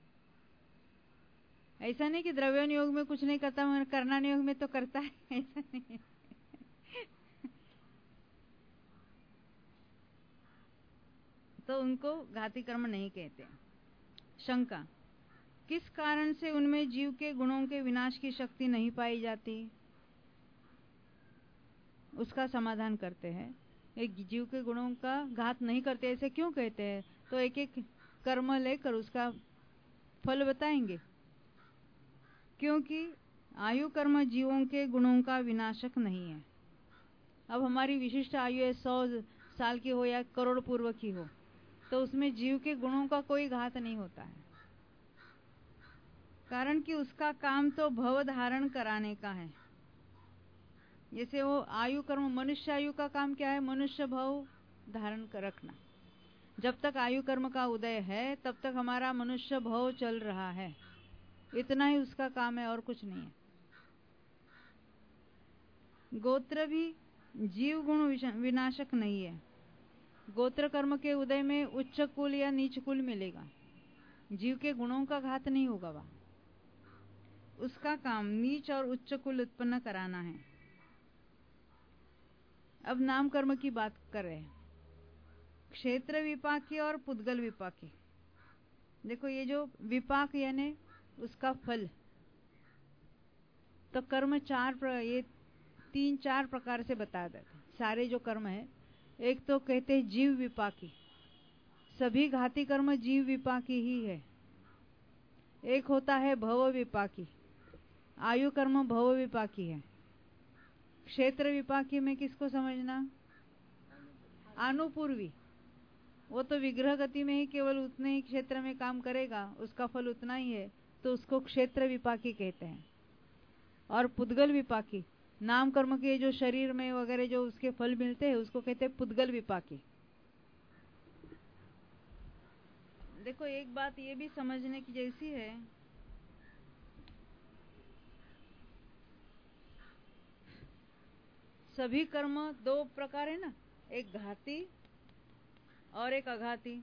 ऐसा नहीं कि द्रव्यन योग में कुछ नहीं करता मगर कर्णान योग में तो करता है, ऐसा नहीं। तो उनको घाती कर्म नहीं कहते। शंका, किस कारण से उनमें जीव के गुणों के विनाश की शक्ति नहीं पाई जाती? उसका समाधान करते हैं, एक जीव के गुणों का घात नहीं करते, ऐसे क्यों कहते हैं? तो एक एक कर्म लेकर उसका फल बताएंगे, क्योंकि आयु कर्म जीवों के गुणों का विनाशक नहीं है। अब हमारी विशिष्ट आयु है सौ साल की हो या करोड़ पूर्व की हो, तो उसमें जीव के गुणों का कोई घात नहीं होता है, कारण कि उसका काम तो भव धारण कराने का है। जैसे वो आयु कर्म, मनुष्य आयु का काम क्या है? मनुष्य भव धारण कर रखना। जब तक आयु कर्म का उदय है तब तक हमारा मनुष्य भव चल रहा है, इतना ही उसका काम है और कुछ नहीं है। गोत्र भी जीव गुण विनाशक नहीं है। गोत्र कर्म के उदय में उच्च कुल या नीच कुल मिलेगा, जीव के गुणों का घात नहीं होगा। वह उसका काम नीच और उच्च कुल उत्पन्न कराना है। अब नाम कर्म की बात कर रहे हैं, क्षेत्र विपाकी और पुद्गल विपाकी। देखो ये जो विपाक यानी उसका फल, तो कर्म चार प्र, ये तीन चार प्रकार से बता देते सारे जो कर्म है। एक तो कहते हैं जीव विपाकी, सभी घाती कर्म जीव विपाकी ही है। एक होता है भव विपाकी, आयु कर्म भव विपाकी है। क्षेत्र विपाकी में किसको समझना? अनुपूर्वी, वो तो विग्रह गति में ही केवल उतने ही क्षेत्र में काम करेगा, उसका फल उतना ही है, तो उसको क्षेत्र विपाकी कहते हैं। और पुद्गल विपाकी, नाम कर्म के जो शरीर में वगैरह जो उसके फल मिलते हैं उसको कहते हैं पुद्गल विपाकी। देखो एक बात ये भी समझने की जैसी है, सभी कर्म दो प्रकार है ना, एक घाती और एक अघाती।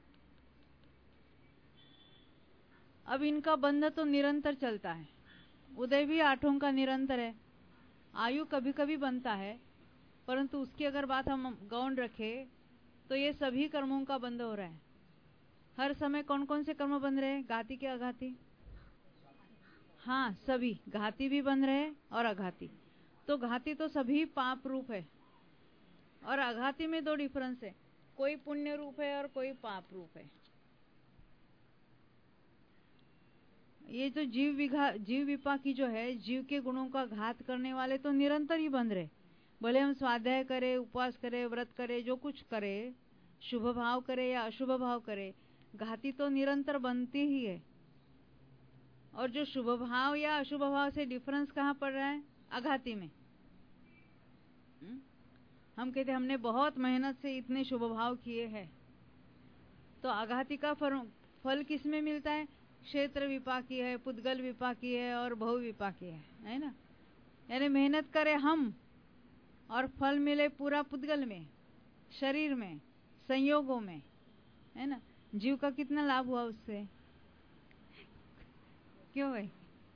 अब इनका बंध तो निरंतर चलता है, उदय भी आठों का निरंतर है। आयु कभी कभी बनता है, परंतु उसकी अगर बात हम गौण रखें तो ये सभी कर्मों का बंध हो रहा है। हर समय कौन कौन से कर्म बन रहे हैं? घाती के अघाती? हाँ, सभी घाती भी बन रहे हैं और अघाती। तो घाती तो सभी पाप रूप है, और अघाती में दो डिफरेंस है, कोई पुण्य रूप है और कोई पाप रूप है। ये जो जीव विघा जीव विपाकी जो है, जीव के गुणों का घात करने वाले तो निरंतर ही बन रहे। भले हम स्वाध्याय करें, उपवास करें, व्रत करें, जो कुछ करें, शुभ भाव करे या अशुभ भाव करे, घाती तो निरंतर बनती ही है। और जो शुभ भाव या अशुभ भाव से डिफरेंस कहाँ पड़ रहा है? अघाती में। हम कहते हमने बहुत मेहनत से इतने शुभ भाव किए हैं, तो अघाती का फल किस में मिलता है? क्षेत्र विपाकी है, पुद्गल विपाकी है और भव विपाकी है, है ना। यानी मेहनत करें हम और फल मिले पूरा पुद्गल में, शरीर में, संयोगों में, है ना। जीव का कितना लाभ हुआ उससे? क्यों भाई?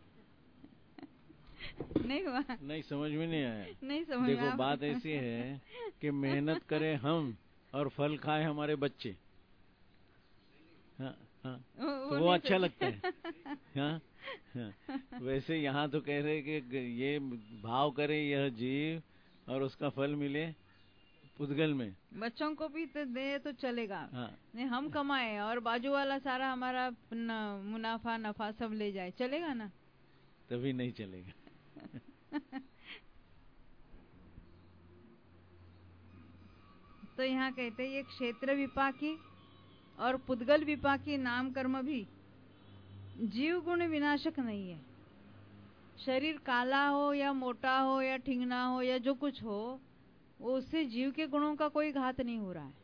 नहीं हुआ? नहीं, समझ में नहीं आया। नहीं समझ। देखो बात ऐसी है कि मेहनत करें हम और फल खाए हमारे बच्चे। हाँ हाँ, तो वो अच्छा लगता है। हाँ हाँ, वैसे यहाँ तो कह रहे कि ये भाव करे यह जीव और उसका फल मिले पुद्गल में। बच्चों को भी तो दे तो चलेगा। हाँ। नहीं, हम कमाए और बाजू वाला सारा हमारा मुनाफा नफा सब ले जाए, चलेगा ना? तभी नहीं चलेगा। तो यहाँ कहते हैं ये क्षेत्र विपाकी और पुद्गल विपाकी नाम कर्म भी जीव गुण विनाशक नहीं है। शरीर काला हो या मोटा हो या ठिंगना हो या जो कुछ हो, वो उससे जीव के गुणों का कोई घात नहीं हो रहा है।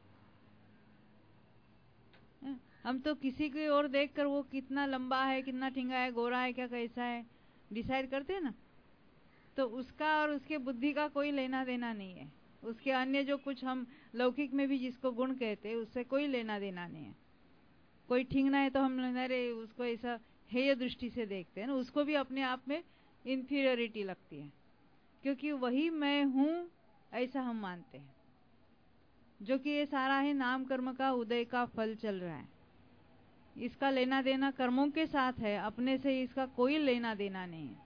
हम तो किसी की ओर देखकर वो कितना लंबा है, कितना ठिंगा है, गोरा है, क्या कैसा है, डिसाइड करते हैं ना। तो उसका और उसके बुद्धि का कोई लेना देना नहीं है। उसके अन्य जो कुछ हम लौकिक में भी जिसको गुण कहते हैं, उससे कोई लेना देना नहीं है। कोई ठिंगना है तो हम अरे उसको ऐसा हेय दृष्टि से देखते हैं ना, उसको भी अपने आप में इंफीरियरिटी लगती है, क्योंकि वही मैं हूं ऐसा हम मानते हैं। जो कि ये सारा है नाम कर्म का उदय का फल चल रहा है। इसका लेना देना कर्मों के साथ है, अपने से इसका कोई लेना देना नहीं है।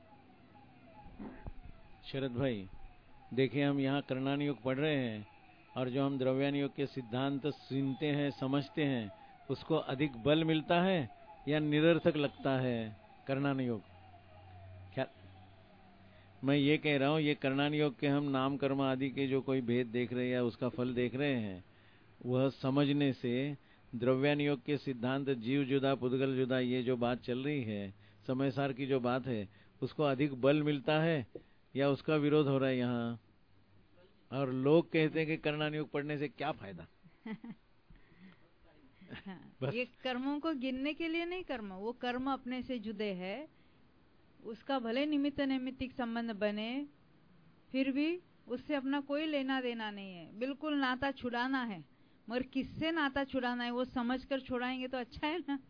शरद भाई देखिए, हम यहाँ करणानि योग पढ़ रहे हैं और जो हम द्रव्यान योग के सिद्धांत सुनते हैं, समझते हैं, उसको अधिक बल मिलता है या निरर्थक लगता है कर्णान योग? क्या मैं ये कह रहा हूँ, ये कर्णान योग के हम नाम कर्म आदि के जो कोई भेद देख रहे हैं या उसका फल देख रहे हैं, वह समझने से द्रव्यान योग के सिद्धांत जीव जुदा पुद्गल जुदा ये जो बात चल रही है, समय सार की जो बात है, उसको अधिक बल मिलता है या उसका विरोध हो रहा है यहाँ? और लोग कहते हैं कि कर्णान योग पढ़ने से क्या फायदा? हाँ, ये कर्मों को गिनने के लिए नहीं, कर्म वो कर्म अपने से जुदे है, उसका भले निमित्त नैमित्तिक संबंध बने, फिर भी उससे अपना कोई लेना देना नहीं है, बिल्कुल नाता छुड़ाना है। मगर किससे नाता छुड़ाना है वो समझ कर छुड़ाएंगे तो अच्छा है ना।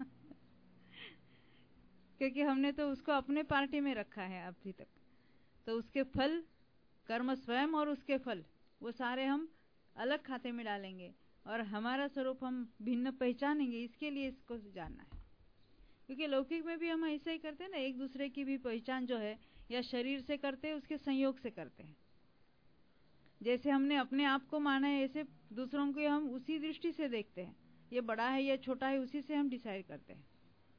क्योंकि हमने तो उसको अपने पार्टी में रखा है अभी तक, तो उसके फल, कर्म स्वयं और उसके फल, वो सारे हम अलग खाते में डालेंगे और हमारा स्वरूप हम भिन्न पहचानेंगे। इसके लिए इसको जानना है, क्योंकि लौकिक में भी हम ऐसे ही करते हैं ना, एक दूसरे की भी पहचान जो है या शरीर से करते हैं, उसके संयोग से करते हैं। जैसे हमने अपने आप को माना है, ऐसे दूसरों को हम उसी दृष्टि से देखते हैं, ये बड़ा है या छोटा है, उसी से हम डिसाइड करते हैं।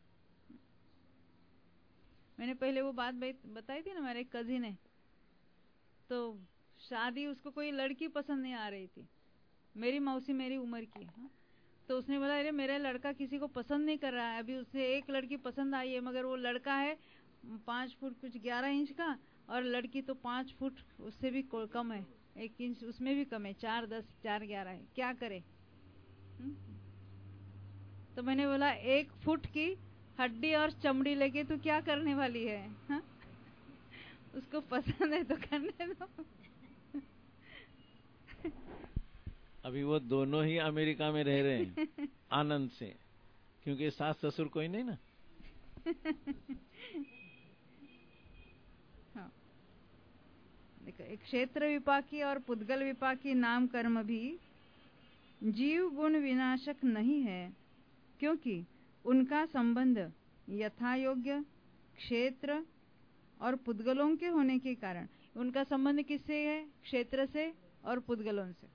मैंने पहले वो बात बताई थी ना, मेरे एक कजिन है, तो शादी उसको कोई लड़की पसंद नहीं आ रही थी, मेरी मौसी मेरी उम्र की है, तो उसने बोला अरे मेरा लड़का किसी को पसंद नहीं कर रहा है, अभी उसे एक लड़की पसंद आई है, मगर वो लड़का है पाँच फुट कुछ ग्यारह इंच का और लड़की तो पाँच फुट उससे भी कम है, एक इंच उसमें भी कम है, चार दस चार ग्यारह है, क्या करे? हुँ? तो मैंने बोला एक फुट की हड्डी और चमड़ी लेके तू क्या करने वाली है? हा? उसको पसंद है तो करने दो। अभी वो दोनों ही अमेरिका में रह रहे हैं आनंद से, क्योंकि सास ससुर कोई नहीं ना। हाँ। देखो, क्षेत्र विपाकी और पुद्गल विपाकी नाम कर्म भी जीव गुण विनाशक नहीं है, क्योंकि उनका संबंध यथा योग्य क्षेत्र और पुद्गलों के होने के कारण। उनका संबंध किससे है? क्षेत्र से और पुद्गलों से।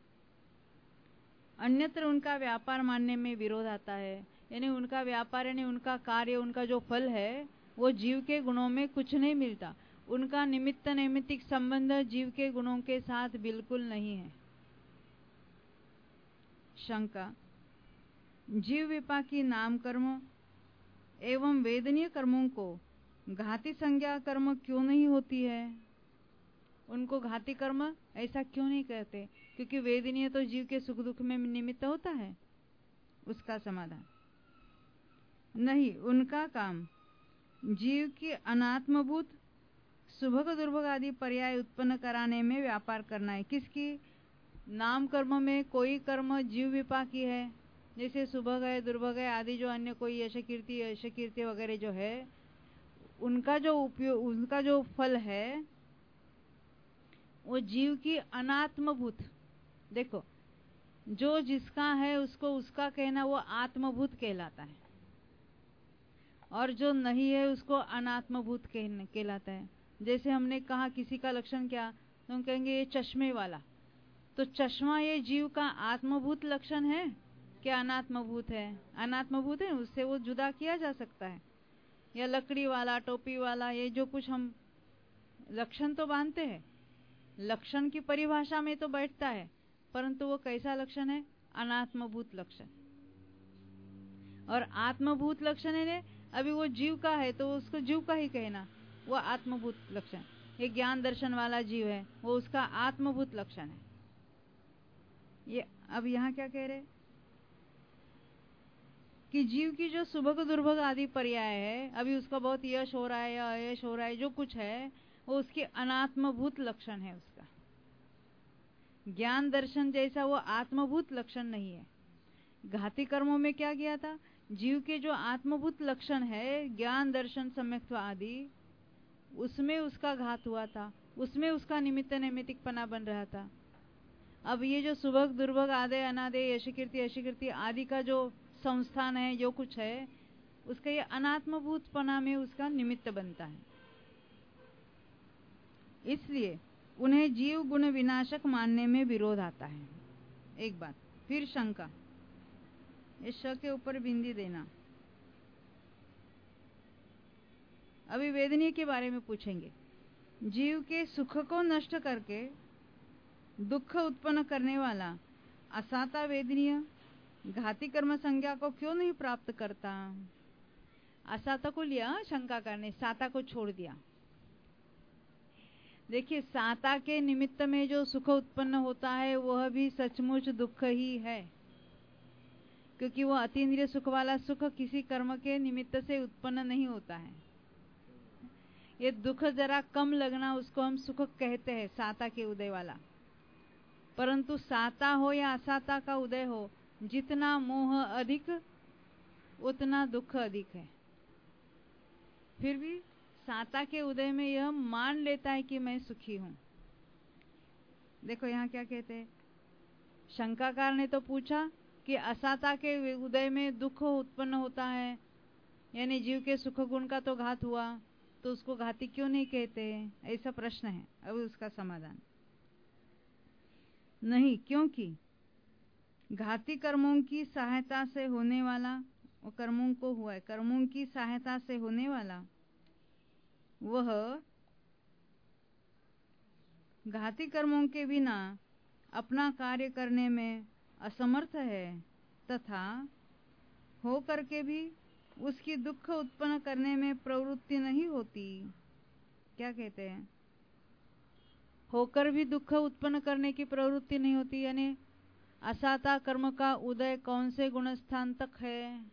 अन्यत्र उनका व्यापार मानने में विरोध आता है, यानी उनका व्यापार यानी उनका कार्य, उनका जो फल है वो जीव के गुणों में कुछ नहीं मिलता। उनका निमित्त नैमित्तिक संबंध जीव के गुणों के साथ बिल्कुल नहीं है। शंका, जीव विपाकी नाम कर्म एवं वेदनीय कर्मों को घाती संज्ञा कर्म क्यों नहीं होती है? उनको घाती कर्म ऐसा क्यों नहीं कहते? क्योंकि वेदनीय तो जीव के सुख दुख में निमित्त होता है। उसका समाधान, नहीं, उनका काम जीव की अनात्मभूत सुभग दुर्भग आदि पर्याय उत्पन्न कराने में व्यापार करना है। किसकी? नाम कर्म में कोई कर्म जीव विपाकी है, जैसे सुभग है, दुर्भग है आदि, जो अन्य कोई यश कीर्ति यश कीर्ति वगैरह जो है, उनका जो उपयोग, उनका जो फल है वो जीव की अनात्मभूत। देखो, जो जिसका है उसको उसका कहना वो आत्मभूत कहलाता है, और जो नहीं है उसको अनात्मभूत कहलाता है। जैसे हमने कहा किसी का लक्षण क्या, तो हम कहेंगे ये चश्मे वाला, तो चश्मा ये जीव का आत्मभूत लक्षण है क्या अनात्मभूत है? अनात्मभूत है, उससे वो जुदा किया जा सकता है। या लकड़ी वाला, टोपी वाला, ये जो कुछ हम लक्षण तो बांधते हैं, लक्षण की परिभाषा में तो बैठता है, परंतु वो कैसा लक्षण है? अनात्मभूत लक्षण। और आत्मभूत लक्षण है, अभी वो जीव का है तो उसको जीव का ही कहना, वो आत्मभूत लक्षण। ये ज्ञान दर्शन वाला जीव है, वो उसका आत्मभूत लक्षण है। ये अब यहाँ क्या कह रहे कि जीव की जो सुभग दुर्भग आदि पर्याय है, अभी उसका बहुत यश हो रहा है या अयश हो रहा है, जो कुछ है वो उसके अनात्मभूत लक्षण है। उसका ज्ञान दर्शन जैसा वो आत्मभूत लक्षण नहीं है। घाती कर्मों में क्या किया था? जीव के जो आत्मभूत लक्षण है, ज्ञान दर्शन सम्यक्त्व आदि, उसमें उसका घात हुआ था, उसमें उसका निमित्त नैमित्तिकपना बन रहा था। अब ये जो सुभग दुर्भग आदे अनादे यश कीर्ति यश कीर्ति आदि का जो संस्थान है, जो कुछ है, उसका ये अनात्मभूतपना में उसका निमित्त बनता है। इसलिए उन्हें जीव गुण विनाशक मानने में विरोध आता है। एक बात। फिर शंका, इस श के ऊपर बिंदी देना। अभी वेदनीय के बारे में पूछेंगे। जीव के सुख को नष्ट करके दुख उत्पन्न करने वाला असाता वेदनीय घाती कर्म संज्ञा को क्यों नहीं प्राप्त करता? असाता को लिया शंका करने, साता को छोड़ दिया। देखिए, साता के निमित्त में जो सुख उत्पन्न होता है वह भी सचमुच दुख ही है, क्योंकि वह अतीन्द्रिय सुख वाला सुख किसी कर्म के निमित्त से उत्पन्न नहीं होता है। ये दुख जरा कम लगना उसको हम सुख कहते हैं, साता के उदय वाला। परंतु साता हो या असाता का उदय हो, जितना मोह अधिक उतना दुख अधिक है। फिर भी साता के उदय में यह मान लेता है कि मैं सुखी हूं। देखो यहाँ क्या कहते हैं, शंकाकार ने तो पूछा कि असाता के उदय में दुख उत्पन्न होता है, यानी जीव के सुख गुण का तो घात हुआ, तो उसको घाती क्यों नहीं कहते? ऐसा प्रश्न है। अब उसका समाधान नहीं, क्योंकि घाती कर्मों की सहायता से होने वाला, वो कर्मों को हुआ है, कर्मों की सहायता से होने वाला वह घाती कर्मों के बिना अपना कार्य करने में असमर्थ है, तथा हो करके भी उसकी दुख उत्पन्न करने में प्रवृत्ति नहीं होती। क्या कहते हैं? होकर भी दुख उत्पन्न करने की प्रवृत्ति नहीं होती, यानी असाता कर्म का उदय कौन से गुणस्थान तक है?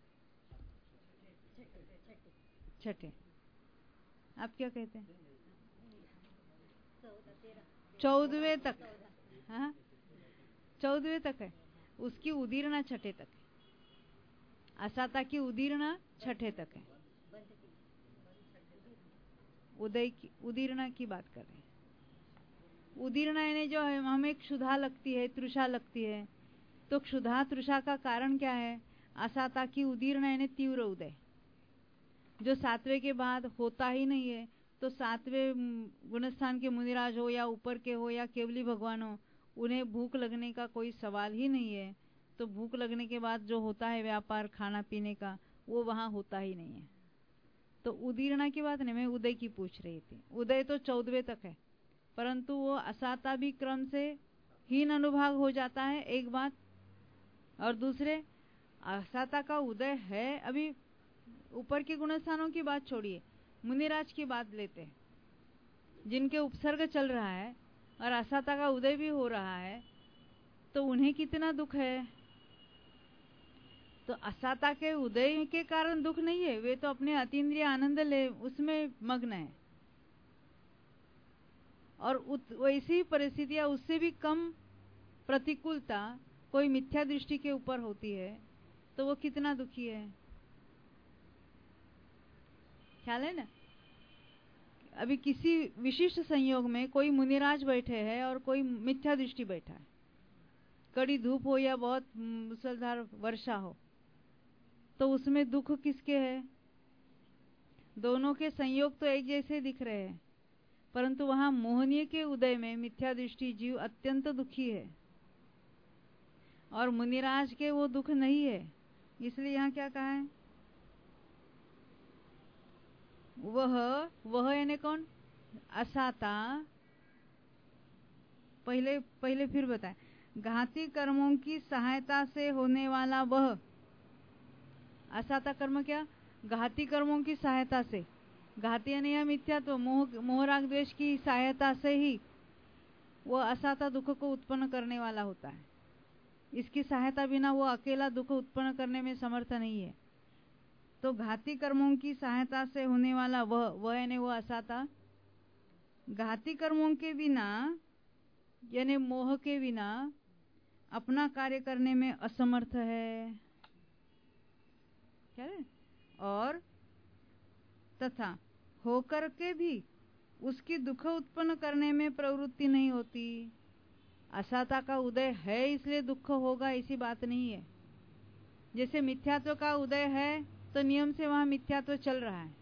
छठे। आप क्या कहते हैं? चौदहवें तक। हाँ, चौदहवें तक है। उसकी उदीर्णा छठे तक है। असाता की उदीर्णा छठे तक है। उदय की उदीर्णा की बात कर रहे हैं। उदीर्णा यानी जो है हमें क्षुधा लगती है, तृषा लगती है, तो क्षुधा तृषा का कारण क्या है? असाता की उदीर्णा यानी तीव्र उदय, जो सातवें के बाद होता ही नहीं है। तो सातवें गुणस्थान के मुनिराज हो या ऊपर के हो या केवली भगवान हो, उन्हें भूख लगने का कोई सवाल ही नहीं है। तो भूख लगने के बाद जो होता है व्यापार खाना पीने का, वो वहां होता ही नहीं है। तो उदीर्णा की बात नहीं, मैं उदय की पूछ रही थी। उदय तो चौदहवें तक है, परंतु वो असाता भी क्रम से हीन अनुभाग हो जाता है, एक बात। और दूसरे, असाता का उदय है। अभी ऊपर के गुणस्थानों की बात छोड़िए, मुनिराज की बात लेते हैं, जिनके उपसर्ग चल रहा है और असाता का उदय भी हो रहा है, तो उन्हें कितना दुख है? तो असाता के उदय के कारण दुख नहीं है, वे तो अपने अतीन्द्रिय आनंद ले उसमें मग्न है। और वैसी परिस्थितियां, उससे भी कम प्रतिकूलता कोई मिथ्या दृष्टि के ऊपर होती है, तो वो कितना दुखी है? ख्याल है ना? अभी किसी विशिष्ट संयोग में कोई मुनिराज बैठे हैं और कोई मिथ्या दृष्टि बैठा है, कड़ी धूप हो या बहुत मूसलाधार वर्षा हो, तो उसमें दुख किसके है? दोनों के संयोग तो एक जैसे दिख रहे हैं, परंतु वहां मोहनीय के उदय में मिथ्या दृष्टि जीव अत्यंत दुखी है, और मुनिराज के वो दुख नहीं है। इसलिए यहाँ क्या कहा है? वह वह यानी कौन? असाता। पहले पहले फिर बताए, घाती कर्मों की सहायता से होने वाला वह असाता कर्म, क्या? घाती कर्मों की सहायता से। घाती यानी यह मिथ्या, तो मोह मोह राग द्वेष की सहायता से ही वह असाता दुख को उत्पन्न करने वाला होता है। इसकी सहायता बिना वो अकेला दुख उत्पन्न करने में समर्थ नहीं है। तो घाती कर्मों की सहायता से होने वाला वह वह यानी वो असाता घाती कर्मों के बिना यानी मोह के बिना अपना कार्य करने में असमर्थ है। क्या है? और तथा होकर के भी उसकी दुख उत्पन्न करने में प्रवृत्ति नहीं होती। असाता का उदय है इसलिए दुख होगा, ऐसी बात नहीं है। जैसे मिथ्यात्व का उदय है तो नियम से वहां मिथ्यात्व चल रहा है।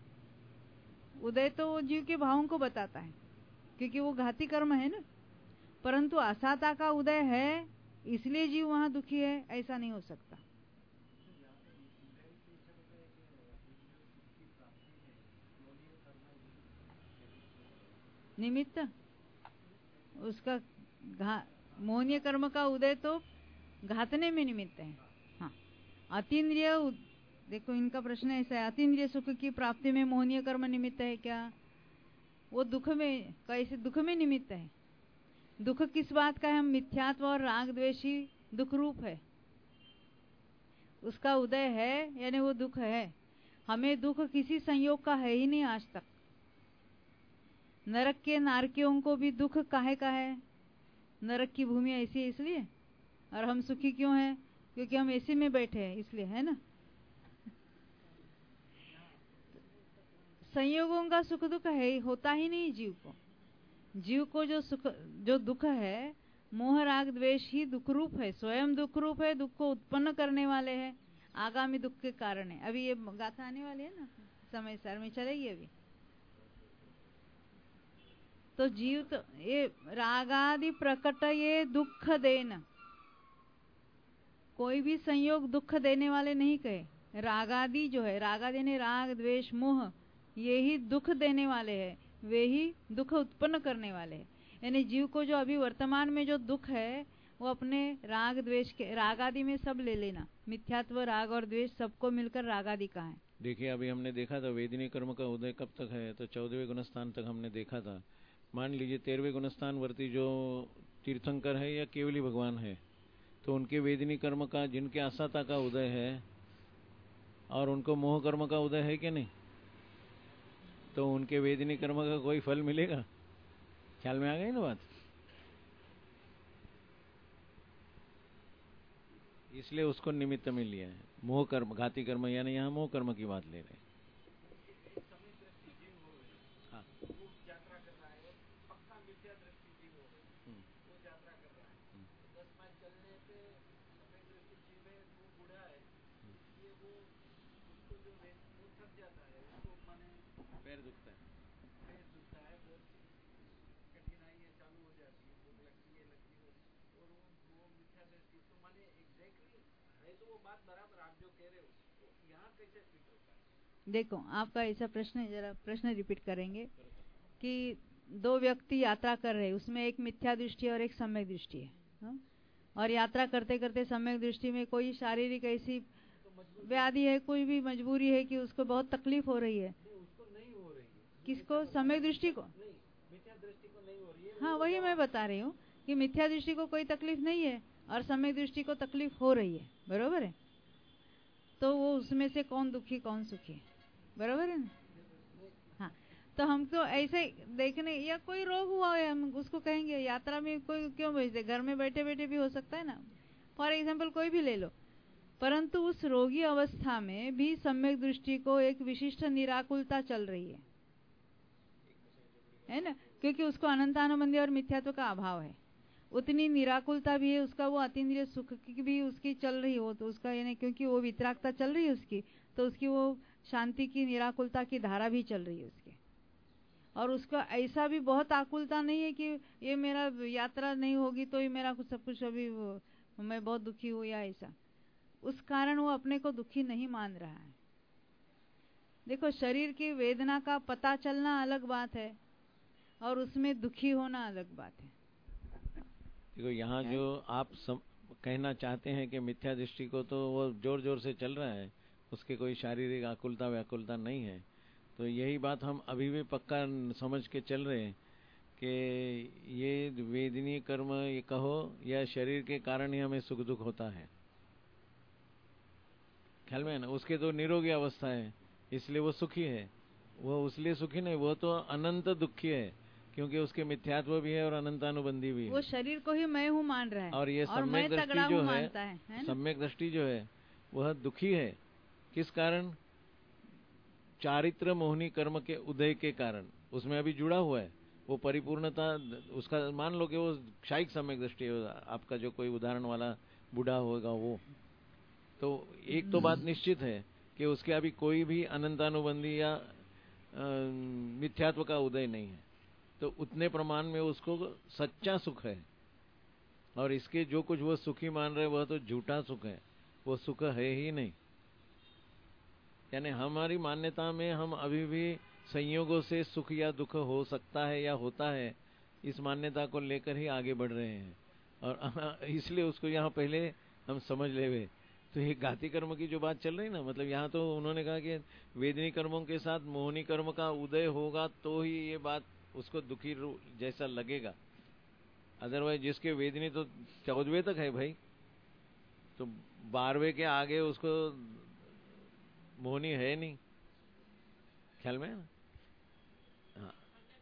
उदय तो वो जीव के भावों को बताता है, क्योंकि वो घाती कर्म है ना। परंतु असाता का उदय है इसलिए जीव वहां दुखी है, ऐसा नहीं हो सकता। निमित्त उसका मोहनीय कर्म का उदय तो घातने में निमित्त है। हाँ, अतीन्द्रिय, देखो इनका प्रश्न ऐसा है, अतीन्द्रिय सुख की प्राप्ति में मोहनीय कर्म निमित्त है क्या? वो दुख में, कैसे दुख में निमित्त है? दुख किस बात का है? हम मिथ्यात्व और राग द्वेषी दुख रूप है, उसका उदय है, यानी वो दुख है। हमें दुख किसी संयोग का है ही नहीं आज तक। नरक के नारकियों को भी दुख काहे का है? नरक की भूमि ऐसी है इसलिए, और हम सुखी क्यों हैं? क्योंकि हम एसी में बैठे हैं इसलिए, है ना। संयोगों का सुख दुख है, होता ही नहीं जीव को। जीव को जो सुख, जो दुख है, मोह राग द्वेष ही दुख रूप है, स्वयं दुख रूप है, दुख को उत्पन्न करने वाले हैं, आगामी दुख के कारण है। अभी ये गाथा आने वाली है ना, समय सर में चलेगी अभी। तो जीव तो ये रागादि प्रकट ये दुख देना, कोई भी संयोग दुख देने वाले नहीं कहे। रागादि जो है, रागादि ने राग द्वेष मोह, ये ही दुख देने वाले हैं, वे ही दुख उत्पन्न करने वाले हैं। यानी जीव को जो अभी वर्तमान में जो दुख है वो अपने राग द्वेष के, रागादि में सब ले लेना, मिथ्यात्व राग और द्वेष सबको मिलकर रागादि का है। देखिए अभी हमने देखा था वेदिनी कर्म का उदय कब तक है, तो चौदहवें गुणस्थान तक हमने देखा था। मान लीजिए तेरहवें गुणस्थान वर्ती जो तीर्थंकर है या केवली भगवान है, तो उनके वेदिनी कर्म का, जिनके आसाता का उदय है और उनको मोह कर्म का उदय है कि नहीं, तो उनके वेदिनी कर्म का कोई फल मिलेगा? ख्याल में आ गई ना बात। इसलिए उसको निमित्त में लिया है। मोह कर्म, घाती कर्म, यानी यहाँ मोह कर्म की बात ले रहे हैं। हाँ। पैर दुखता है, पैर दुखता है, बहुत कठिनाइयाँ चालू हो जाती है, भूख लगती है, लगती है, और वो वो मिथ्या दृष्टि, तो माने एग्जैक्टली है तो वो बात बराबर आप जो कह रहे हो, तो यहाँ कैसे फिट होता है? देखो आपका ऐसा प्रश्न है, जरा प्रश्न रिपीट करेंगे कि दो व्यक्ति यात्रा कर रहे हैं, उसमें एक मिथ्या दृष्टि और एक सम्यक दृष्टि है, हा? और यात्रा करते करते सम्यक दृष्टि में कोई शारीरिक ऐसी व्याधि है, कोई भी मजबूरी है कि उसको बहुत तकलीफ हो रही है। उसको नहीं हो रही है। किसको? सम्यक दृष्टि को? नहीं, मिथ्या दृष्टि को नहीं हो रही है। हाँ, वही मैं बता रही हूँ कि मिथ्या दृष्टि को कोई तकलीफ नहीं है और सम्यक दृष्टि को तकलीफ हो रही है, बरोबर है। तो वो उसमें से कौन दुखी कौन सुखी है, बरोबर है ना। हाँ, तो हम तो ऐसे देखने, या कोई रोग हुआ है हम उसको कहेंगे यात्रा में कोई क्यों भेजते, घर में बैठे बैठे भी हो सकता है ना। फॉर एग्जाम्पल कोई भी ले लो, परंतु उस रोगी अवस्था में भी सम्यक दृष्टि को एक विशिष्ट निराकुलता चल रही है, है ना, क्योंकि उसको अनंतानुबंधी और मिथ्यात्व का अभाव है। उतनी निराकुलता भी है उसका, वो अतीन्द्रिय सुख की भी उसकी चल रही हो, तो उसका यानी क्योंकि वो वितरागता चल रही है उसकी, तो उसकी वो शांति की निराकुलता की धारा भी चल रही है उसकी। और उसका ऐसा भी बहुत आकुलता नहीं है कि ये मेरा यात्रा नहीं होगी तो ये मेरा कुछ सब कुछ अभी मैं बहुत दुखी हूँ या ऐसा, उस कारण वो अपने को दुखी नहीं मान रहा है। देखो शरीर की वेदना का पता चलना अलग बात है और उसमें दुखी होना अलग बात है। देखो यहाँ जो आप सम, कहना चाहते हैं कि मिथ्या दृष्टि को तो वो जोर जोर से चल रहा है, उसके कोई शारीरिक आकुलता व्याकुलता नहीं है, तो यही बात हम अभी भी पक्का समझ के चल रहे हैं कि ये वेदनीय कर्म ये कहो या शरीर के कारण ही हमें सुख दुख होता है। ख्याल में है ना, उसके तो निरोगी अवस्था है इसलिए वो सुखी है। वो उसलिए सुखी नहीं, वो तो अनंत दुखी है क्योंकि उसके मिथ्यात्व भी है और अनंतानुबंधी भी है। वो शरीर को ही मैं हूँ मान रहा है और ये सम्यक दृष्टि जो है, है सम्यक दृष्टि जो है वह दुखी है। किस कारण? चारित्र मोहनी कर्म के उदय के कारण, उसमें अभी जुड़ा हुआ है वो परिपूर्णता उसका। मान लो कि वो क्षायिक सम्यक दृष्टि है, आपका जो कोई उदाहरण वाला बूढ़ा होगा वो, तो एक तो बात निश्चित है कि उसके अभी कोई भी अनंतानुबंधी या मिथ्यात्व का उदय नहीं है। तो उतने प्रमाण में उसको सच्चा सुख है, और इसके जो कुछ वो सुखी मान रहे वह तो झूठा सुख है, वो सुख है ही नहीं। यानी हमारी मान्यता में हम अभी भी संयोगों से सुख या दुख हो सकता है या होता है, इस मान्यता को लेकर ही आगे बढ़ रहे हैं, और इसलिए उसको यहाँ पहले हम समझ ले हुए। तो ये घाती कर्म की जो बात चल रही ना, मतलब यहाँ तो उन्होंने कहा कि वेदनी कर्मों के साथ मोहनी कर्म का उदय होगा तो ही ये बात उसको दुखी जैसा लगेगा, अदरवाइज जिसके वेदनी तो चौदहवें तक है भाई, तो बारहवें के आगे उसको मोहनी है नहीं, ख्याल में है ना। हाँ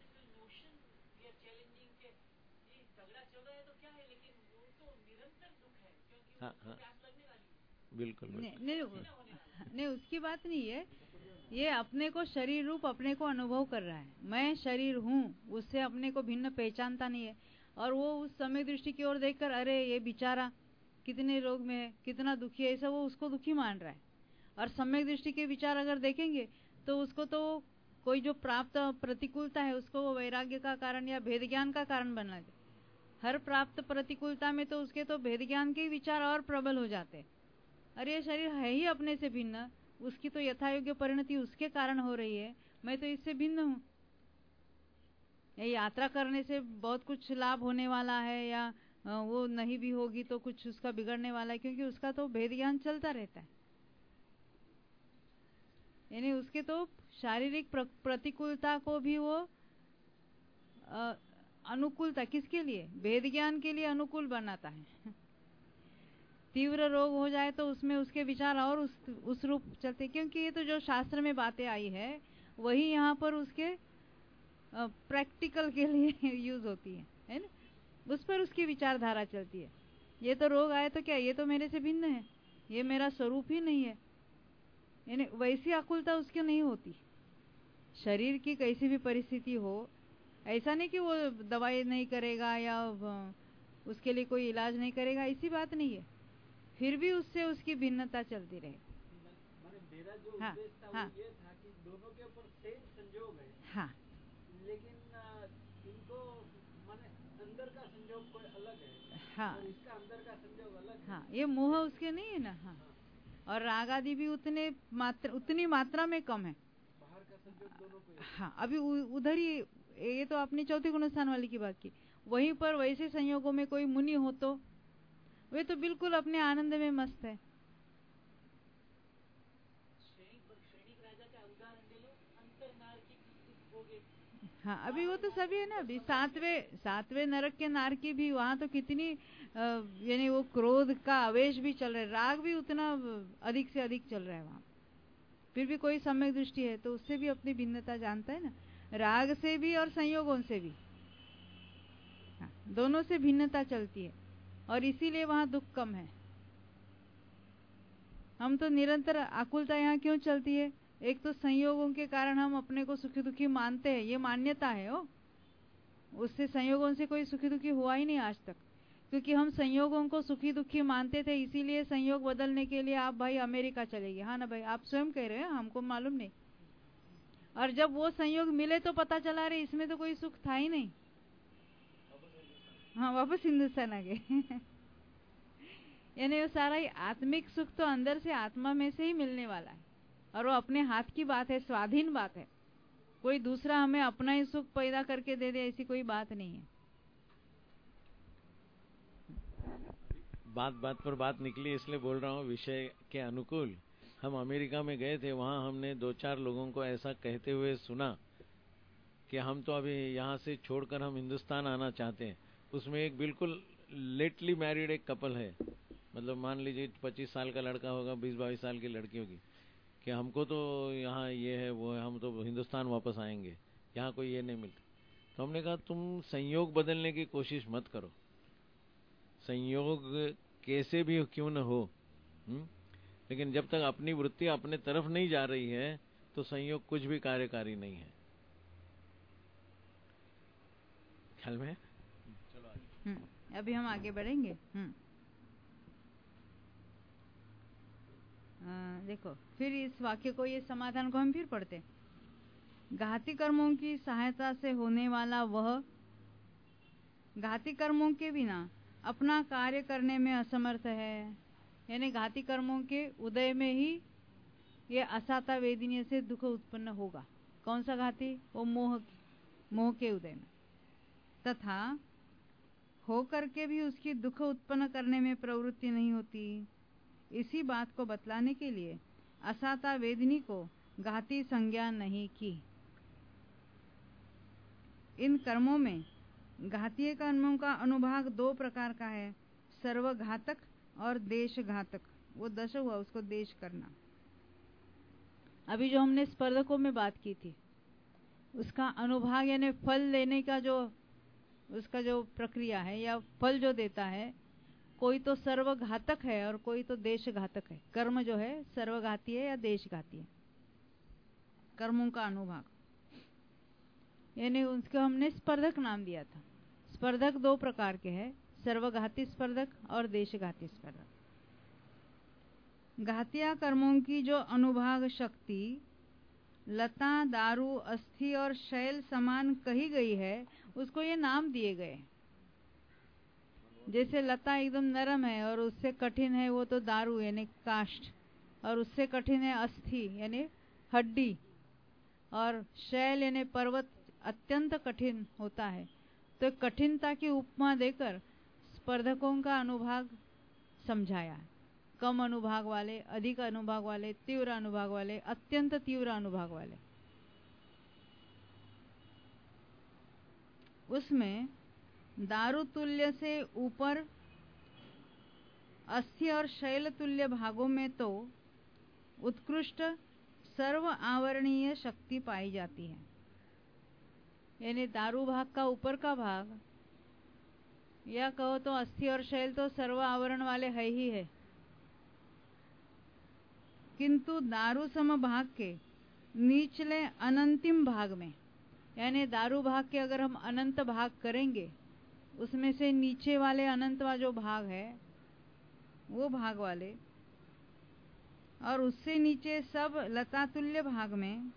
हाँ हाँ बिल्कुल नहीं बिल्कुल। नहीं नहीं, उसकी बात नहीं है। ये अपने को शरीर रूप अपने को अनुभव कर रहा है, मैं शरीर हूँ, उससे अपने को भिन्न पहचानता नहीं है। और वो उस समय दृष्टि की ओर देखकर अरे ये बेचारा कितने रोग में है, कितना दुखी है, ऐसा वो उसको दुखी मान रहा है। और सम्यक दृष्टि के विचार अगर देखेंगे तो उसको तो कोई जो प्राप्त प्रतिकूलता है उसको वो वैराग्य का कारण या भेद ज्ञान का कारण बना दे। हर प्राप्त प्रतिकूलता में तो उसके तो भेद ज्ञान के विचार और प्रबल हो जाते। अरे ये शरीर है ही अपने से भिन्न, उसकी तो यथा योग्य परिणति उसके कारण हो रही है, मैं तो इससे भिन्न हूँ। ये यात्रा करने से बहुत कुछ लाभ होने वाला है या वो नहीं भी होगी तो कुछ उसका बिगड़ने वाला है, क्योंकि उसका तो भेद ज्ञान चलता रहता है। यानी उसके तो शारीरिक प्रतिकूलता को भी वो आ, अनुकूलता किसके लिए, भेद ज्ञान के लिए अनुकूल बनाता है। तीव्र रोग हो जाए तो उसमें उसके विचार और उस उस रूप चलते, क्योंकि ये तो जो शास्त्र में बातें आई है वही यहाँ पर उसके प्रैक्टिकल के लिए यूज होती है, है ना, उस पर उसकी विचारधारा चलती है। ये तो रोग आए तो क्या ये तो मेरे से भिन्न है, ये मेरा स्वरूप ही नहीं है, यानी वैसी आकुलता उसकी नहीं होती। शरीर की कैसी भी परिस्थिति हो, ऐसा नहीं कि वो दवाई नहीं करेगा या उसके लिए कोई इलाज नहीं करेगा, ऐसी बात नहीं है, फिर भी उससे उसकी भिन्नता चलती रहे। मेरा जो हाँ, उद्देश्य था हाँ, वो ये था कि दोनों के ऊपर सेम संयोग है, हाँ, लेकिन इनको माने अंदर का संयोग कोई अलग है, हाँ, और इसका अंदर का संयोग अलग है। हाँ, ये मोह उसके नहीं है ना। हाँ, हाँ। और राग आदि भी उतने मात्रा उतनी मात्रा में कम है, बाहर का संयोग दोनों को। हाँ, अभी उधर ही ये तो आपने चौथी गुणस्थान वाली की बात की, वहीं पर वैसे संयोगों में कोई मुनि हो तो वे तो बिल्कुल अपने आनंद में मस्त है। हाँ, अभी वो तो सभी है ना, अभी सातवें सातवें नरक के नारकी भी वहां तो कितनी यानी वो क्रोध का आवेश भी चल रहा है, राग भी उतना अधिक से अधिक चल रहा है वहां, फिर भी कोई सम्यक दृष्टि है तो उससे भी अपनी भिन्नता जानता है ना, राग से भी और संयोगों से भी। हाँ, दोनों से भिन्नता चलती है और इसीलिए वहां दुख कम है। हम तो निरंतर आकुलता यहाँ क्यों चलती है, एक तो संयोगों के कारण हम अपने को सुखी दुखी मानते हैं, ये मान्यता है। ओ उससे संयोगों से कोई सुखी दुखी हुआ ही नहीं आज तक, क्योंकि हम संयोगों को सुखी दुखी मानते थे, इसीलिए संयोग बदलने के लिए आप भाई अमेरिका चले गए। हाँ ना भाई, आप स्वयं कह रहे हैं, हमको मालूम नहीं। और जब वो संयोग मिले तो पता चला रहे इसमें तो कोई सुख था ही नहीं, हाँ वापस हिंदुस्तान आ गए। यानी वो सारा ही आत्मिक सुख तो अंदर से आत्मा में से ही मिलने वाला है, और वो अपने हाथ की बात है, स्वाधीन बात है, कोई दूसरा हमें अपना ही सुख पैदा करके दे दे ऐसी कोई बात नहीं है। बात बात पर बात निकली इसलिए बोल रहा हूँ विषय के अनुकूल। हम अमेरिका में गए थे, वहाँ हमने दो चार लोगों को ऐसा कहते हुए सुना कि हम तो अभी यहाँ से छोड़कर हम हिंदुस्तान आना चाहते हैं। उसमें एक बिल्कुल लेटली मैरिड एक कपल है, मतलब मान लीजिए पच्चीस साल का लड़का होगा, बीस बाईस साल की लड़की होगी, कि हमको तो यहाँ ये है वो है, हम तो हिंदुस्तान वापस आएंगे, यहाँ कोई ये नहीं मिलता। तो हमने कहा तुम संयोग बदलने की कोशिश मत करो, संयोग कैसे भी क्यों न हो, हुँ? लेकिन जब तक अपनी वृत्ति अपने तरफ नहीं जा रही है तो संयोग कुछ भी कार्यकारी नहीं है। ख्याल में? चलो आगे। अभी हम आगे बढ़ेंगे। हम्म देखो फिर इस वाक्य को, ये समाधान को हम फिर पढ़ते। घाती कर्मों की सहायता से होने वाला वह घाती कर्मों के बिना अपना कार्य करने में असमर्थ है। यानी घाती कर्मों के उदय में ही ये असाता वेदिनी से दुख उत्पन्न होगा। कौन सा घाती? वो मोह मोह के उदय में, तथा होकर के भी उसकी दुख उत्पन्न करने में प्रवृत्ति नहीं होती। इसी बात को बतलाने के लिए असाता वेदिनी को घाती संज्ञा नहीं की। इन कर्मों में घातीय कर्मों का अनुभाग दो प्रकार का है, सर्वघातक और देश घातक। वो दश हुआ, उसको देश करना। अभी जो हमने स्पर्धकों में बात की थी, उसका अनुभाग यानी फल लेने का जो उसका जो प्रक्रिया है या फल जो देता है, कोई तो सर्वघातक है और कोई तो देश घातक है। कर्म जो है सर्वघाती है या देशघाती है, कर्मों का अनुभाग। यानी उसको हमने स्पर्धक नाम दिया था। स्पर्धक दो प्रकार के हैं, सर्वघाती स्पर्धक और देशघाती स्पर्धक। घातिया कर्मों की जो अनुभाग शक्ति लता, दारू, अस्थि और शैल समान कही गई है, उसको ये नाम दिए गए। जैसे लता एकदम नरम है और उससे कठिन है वो तो दारू यानी काष्ठ, और उससे कठिन है अस्थि यानी हड्डी, और शैल यानी पर्वत अत्यंत कठिन होता है। तो कठिनता की उपमा देकर स्पर्धकों का अनुभाग समझाया। कम अनुभाग वाले, अधिक अनुभाग वाले, तीव्र अनुभाग वाले, अत्यंत तीव्र अनुभाग वाले। उसमें दारू तुल्य से ऊपर अस्थि और शैल तुल्य भागों में तो उत्कृष्ट सर्व आवरणीय शक्ति पाई जाती है। यानी दारू भाग का ऊपर का भाग, या कहो तो अस्थि और शैल तो सर्व आवरण वाले है ही है, किंतु दारू सम भाग के निचले अनंतिम भाग में, यानी दारू भाग के अगर हम अनंत भाग करेंगे, उसमें से नीचे वाले अनंतवा जो भाग है वो भाग वाले, और उससे नीचे सब लतातुल्य भाग में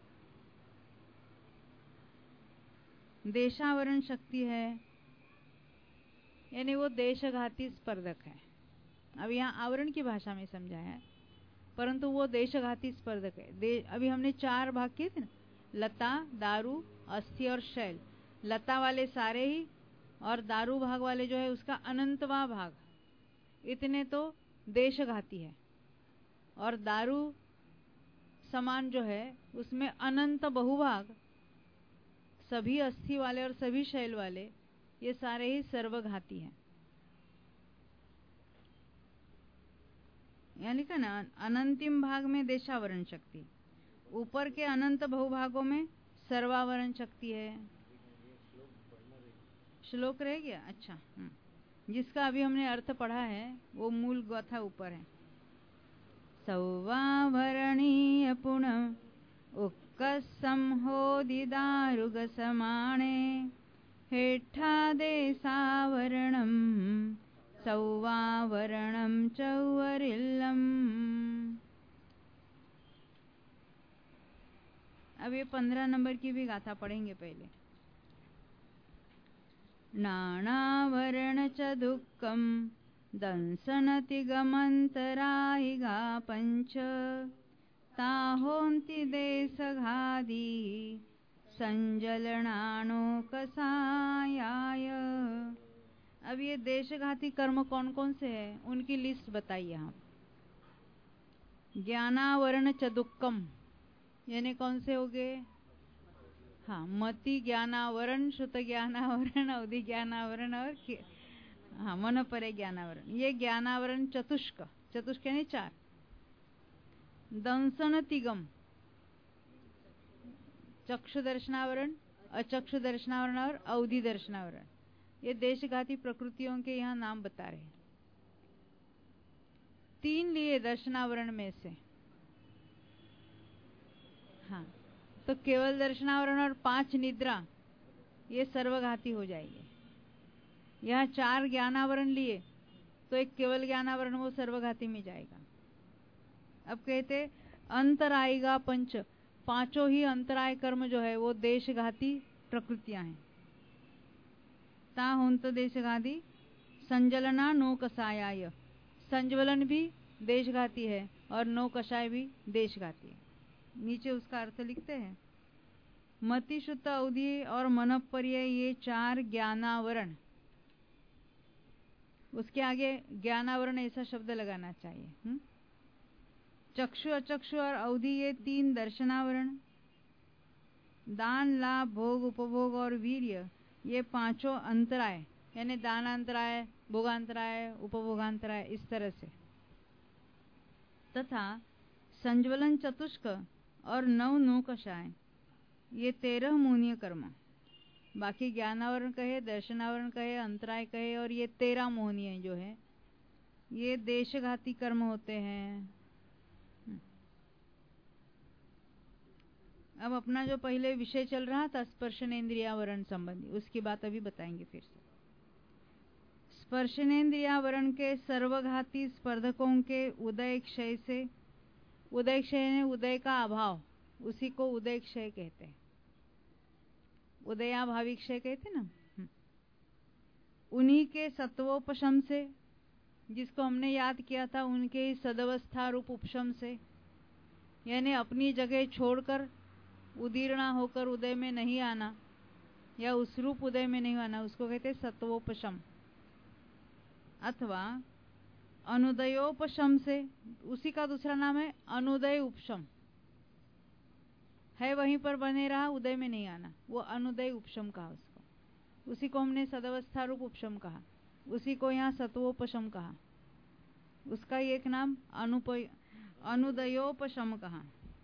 देशावरण शक्ति है। यानी वो देशघाती स्पर्धक है। अब यहाँ आवरण की भाषा में समझाया है, परंतु वो देशघाती स्पर्धक है। दे, अभी हमने चार भाग किए थे ना, लता, दारू, अस्थि और शैल। लता वाले सारे ही, और दारू भाग वाले जो है उसका अनंतवा भाग, इतने तो देशघाती है। और दारू समान जो है उसमें अनंत बहुभाग, सभी अस्थि वाले और सभी शैल वाले, ये सारे ही सर्वघाती हैं। यानी का ना अनंतिम भाग में देशावरण शक्ति, ऊपर के अनंत बहुभागों में सर्वावरण शक्ति है। श्लोक रह गया? अच्छा, जिसका अभी हमने अर्थ पढ़ा है वो मूल गाथा ऊपर है। सौवाभरणीय पुण उक्कसंहोदि दारुग समाणे हेठा देशावरणम सौवावरणम चौवरिल्लम। अब ये पंद्रह नंबर की भी गाथा पढ़ेंगे पहले। नानावरण च दुःखम दंसनति गमंतरायिगा पंच ताहोन्ति देशघादी संजलनानो कसायाय। अब ये देशघाती कर्म कौन कौन से हैं उनकी लिस्ट बताइए यहाँ। ज्ञानावरण च दुक्कम, यानी कौन से हो गए? हाँ, मति ज्ञानावरण, श्रुत ज्ञानावरण, अवधि ज्ञानावरण और हाँ मन परे ज्ञानावरण। ये ज्ञानावरण चतुष्क, चतुष्क यानी चार। दंसन तिगम, चक्षु दर्शनावरण, अचक्षु दर्शनावरण और अवधि दर्शनावरण, ये देशघाती प्रकृतियों के यहाँ नाम बता रहे हैं। तीन लिए दर्शनावरण में से, हाँ, तो केवल दर्शनावरण और पांच निद्रा, ये सर्वघाती हो जाएंगे। यहाँ चार ज्ञानावरण लिए तो एक केवल ज्ञानावरण वो सर्वघाती में जाएगा। अब कहते अंतर आएगा पंच, पांचों ही अंतराय कर्म जो है वो देशघाती प्रकृतियां हैं। ता होंत देशघाती संजलना नो कषायाय, संज्वलन भी देशघाती है और नो कषाय भी देशघाती है। नीचे उसका अर्थ लिखते हैं, मति शुद्ध अवधि और मनपर्य ये चार ज्ञानावरण, उसके आगे ज्ञानावरण ऐसा शब्द लगाना चाहिए। हुँ? चक्षु अचक्षु और अवधि ये तीन दर्शनावरण, दान लाभ भोग उपभोग और वीर्य ये पांचों अंतराय, यानी दानांतराय भोगांतराय उपभोगांतराय इस तरह से, तथा संज्वलन चतुष्क और नव नो कषाय ये तेरह मोहनीय कर्म। बाकी ज्ञानावरण कहे, दर्शनावरण कहे, अंतराय कहे और ये तेरह मोहनीय जो है ये देशघाती कर्म होते हैं। अब अपना जो पहले विषय चल रहा था स्पर्शनेन्द्रियावरण संबंधी, उसकी बात अभी बताएंगे फिर से। स्पर्शनेन्द्रियावरण के सर्वघाती स्पर्धकों के उदय क्षय से, उदय क्षय ने उदय का अभाव, उसी को उदय क्षय कहते हैं, उदयाभावी क्षय कहते ना। उन्हीं के सत्वोपशम से, जिसको हमने याद किया था, उनके सदवस्था रूप उपशम से, यानी अपनी जगह छोड़कर उदीर्णा होकर उदय में नहीं आना या उस रूप उदय में नहीं आना, उसको कहते हैं सत्वोपशम। अथवा अनुदयोपशम से, उसी का दूसरा नाम है अनुदय उपशम, है वहीं पर बने रहा, उदय में नहीं आना, वो अनुदय उपशम कहा उसको। उसी को हमने सदवस्था रूप उपशम कहा, उसी को यहाँ सत्वोपशम कहा, उसका एक नाम अनुपय अनुदयोपशम कहा।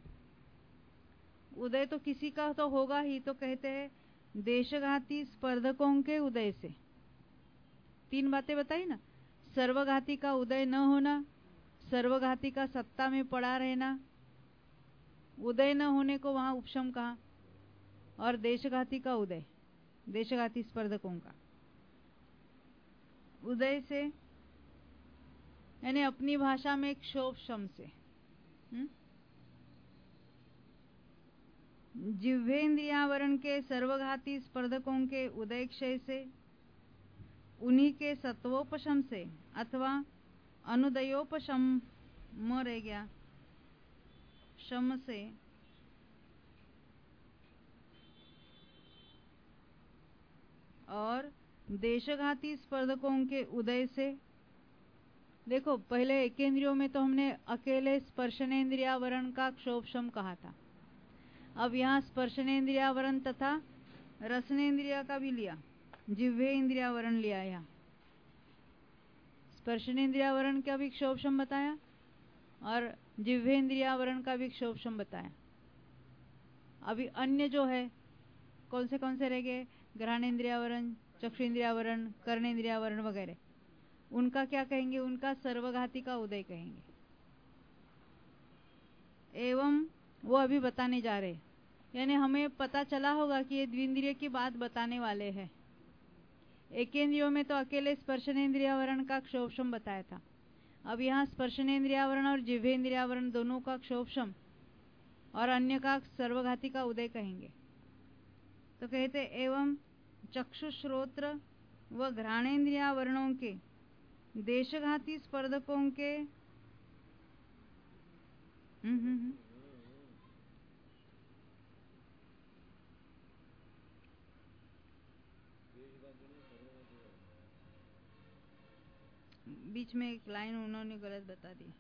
उदय तो किसी का तो होगा ही, तो कहते हैं देशघाती स्पर्धकों के उदय से। तीन बातें बताई ना, सर्वघाती का उदय न होना, सर्वघाती का सत्ता में पड़ा रहना, उदय न होने को वहां उपशम कहा, और देशघाती का उदय, देशघाती स्पर्धकों का उदय से, यानी अपनी भाषा में क्षोभशम से। हुँ? जिह्वेन्द्रियावरण के सर्वघाती स्पर्धकों के उदय क्षय से, उन्हीं के सत्वोपशम से अथवा अनुदयोपशम म रह गया शम से, और देशघाती स्पर्धकों के उदय से। देखो पहले एकेंद्रियों में तो हमने अकेले स्पर्शनेन्द्रियावरण का क्षोभशम कहा था, अब यहाँ स्पर्शनेन्द्रियावरण तथा रसनेन्द्रिया का भी लिया, जिह्वे इंद्रियावरण लिया। यहाँ स्पर्शनेन्द्रियावरण का भी क्षोभशम बताया और जिह्वे इंद्रियावरण का भी क्षोभशम बताया। अभी अन्य जो है कौन से कौन से रह गए, घ्राणेन्द्रियावरण, चक्षुन्द्रियावरण, कर्णेन्द्रियावरण वगैरह, उनका क्या कहेंगे, उनका सर्वघाती का उदय कहेंगे। एवं वो अभी बताने जा रहे, यानी हमें पता चला होगा कि ये द्विंद्रिय की बात बताने वाले हैं। एकेंद्रियों में तो अकेले स्पर्शनेन्द्रियावरण का क्षोभशम बताया था, अब यहाँ स्पर्शनेन्द्रियावरण और जिह्वेन्द्रियावरण दोनों का क्षोभशम और अन्य का सर्वघाती का उदय कहेंगे। तो कहते एवं चक्षु श्रोत्र व घ्राणेन्द्रियावरणों के देशघाती स्पर्धकों के हम्म हम्म बीच में एक लाइन उन्होंने गलत बता दी।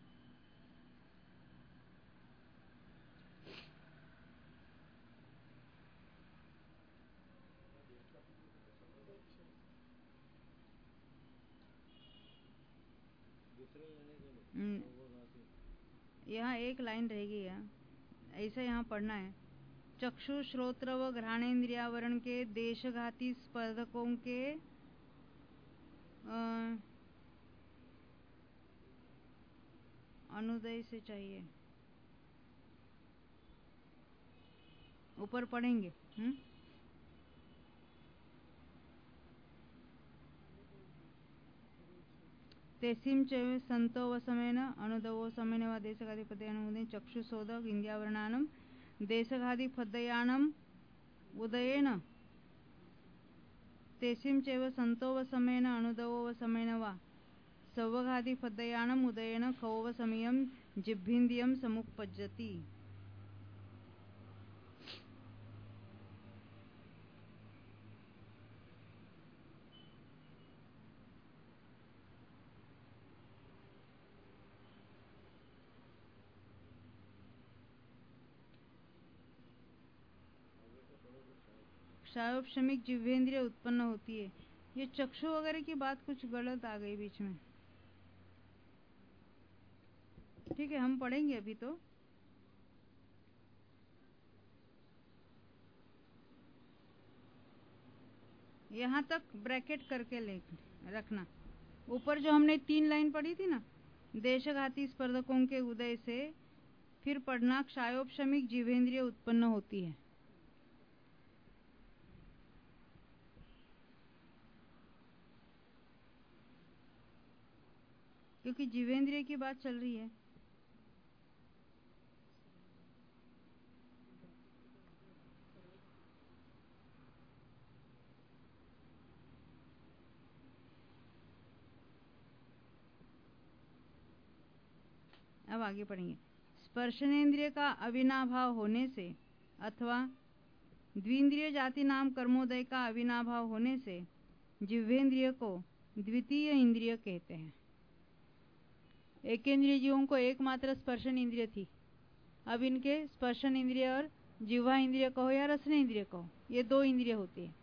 यहाँ एक लाइन रहेगी, यहाँ ऐसा यहाँ पढ़ना है, चक्षु श्रोत्र व घ्राणेन्द्रियावरण के देशघाती स्पर्धकों के अनुदय से चाहिए, ऊपर पढ़ेंगे। हम्म तेसिम च संतो व समेन अनुदवो समेन व देशघातिपते अनुदे चक्षुसोद इंद्रियावरणानम देशघाति फद्दयानम उदयेन तेसिम चैव संतो वसमेन अनुदवो वसमेन वा सवघाति फद्दयानम उदयेन खवो वसमियम जिह्विन्द्रियम समुपपज्जति। क्षायोपशमिक जिह्वेंद्रिय उत्पन्न होती है। ये चक्षु वगैरह की बात कुछ गलत आ गई बीच में। ठीक है, हम पढ़ेंगे अभी तो। यहाँ तक ब्रैकेट करके ले रखना। ऊपर जो हमने तीन लाइन पढ़ी थी ना, देशघाती स्पर्धकों के उदय से फिर पढ़ना क्षायोपशमिक जिह्वेंद्रिय उत्पन्न होती है। क्योंकि जिह्वेंद्रिय की बात चल रही है। अब आगे पढ़ेंगे। स्पर्शनेन्द्रिय का अविनाभाव होने से अथवा द्विंद्रिय जाति नाम कर्मोदय का अविनाभाव होने से जिह्वेंद्रिय को द्वितीय इंद्रिय कहते हैं। एकेंद्रिय जीवों को एकमात्र स्पर्शन इंद्रिय थी। अब इनके स्पर्शन इंद्रिय और जिह्वा इंद्रिय कहो या रसन इंद्रिय कहो, ये दो इंद्रिय होती है।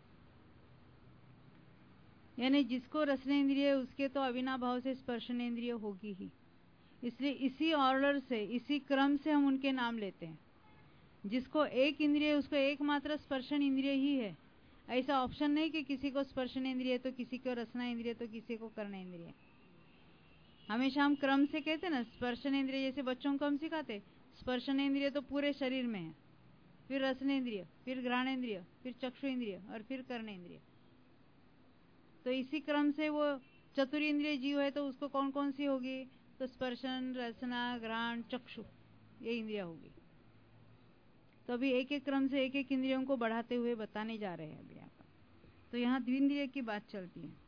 यानी जिसको रसन इंद्रिय उसके तो अविनाभाव से स्पर्शन इंद्रिय होगी ही। इसलिए इसी ऑर्डर से, इसी क्रम से हम उनके नाम लेते हैं। जिसको एक इंद्रिय उसको एकमात्र स्पर्शन इंद्रिय ही है। ऐसा ऑप्शन नहीं कि किसी को स्पर्शन इंद्रिय तो किसी को रसना इंद्रिय तो किसी को कर्ण इंद्रिय। हमेशा हम क्रम से कहते ना, स्पर्शन इंद्रिय जैसे बच्चों को हम सिखाते, स्पर्शन इंद्रिय तो पूरे शरीर में है, फिर रसन इंद्रिय, फिर घ्राणेन्द्रिय, फिर चक्षु इंद्रिय और फिर कर्ण इंद्रिय। तो इसी क्रम से वो चतुर्इंद्रिय जीव है तो उसको कौन कौन सी होगी, तो स्पर्शन, रसना, घ्राण, चक्षु, ये इंद्रिया होगी। तो अभी एक एक क्रम से एक एक इंद्रियों को बढ़ाते हुए बताने जा रहे हैं अभी यहाँ पर। तो यहाँ द्विंद्रिय की बात चलती है।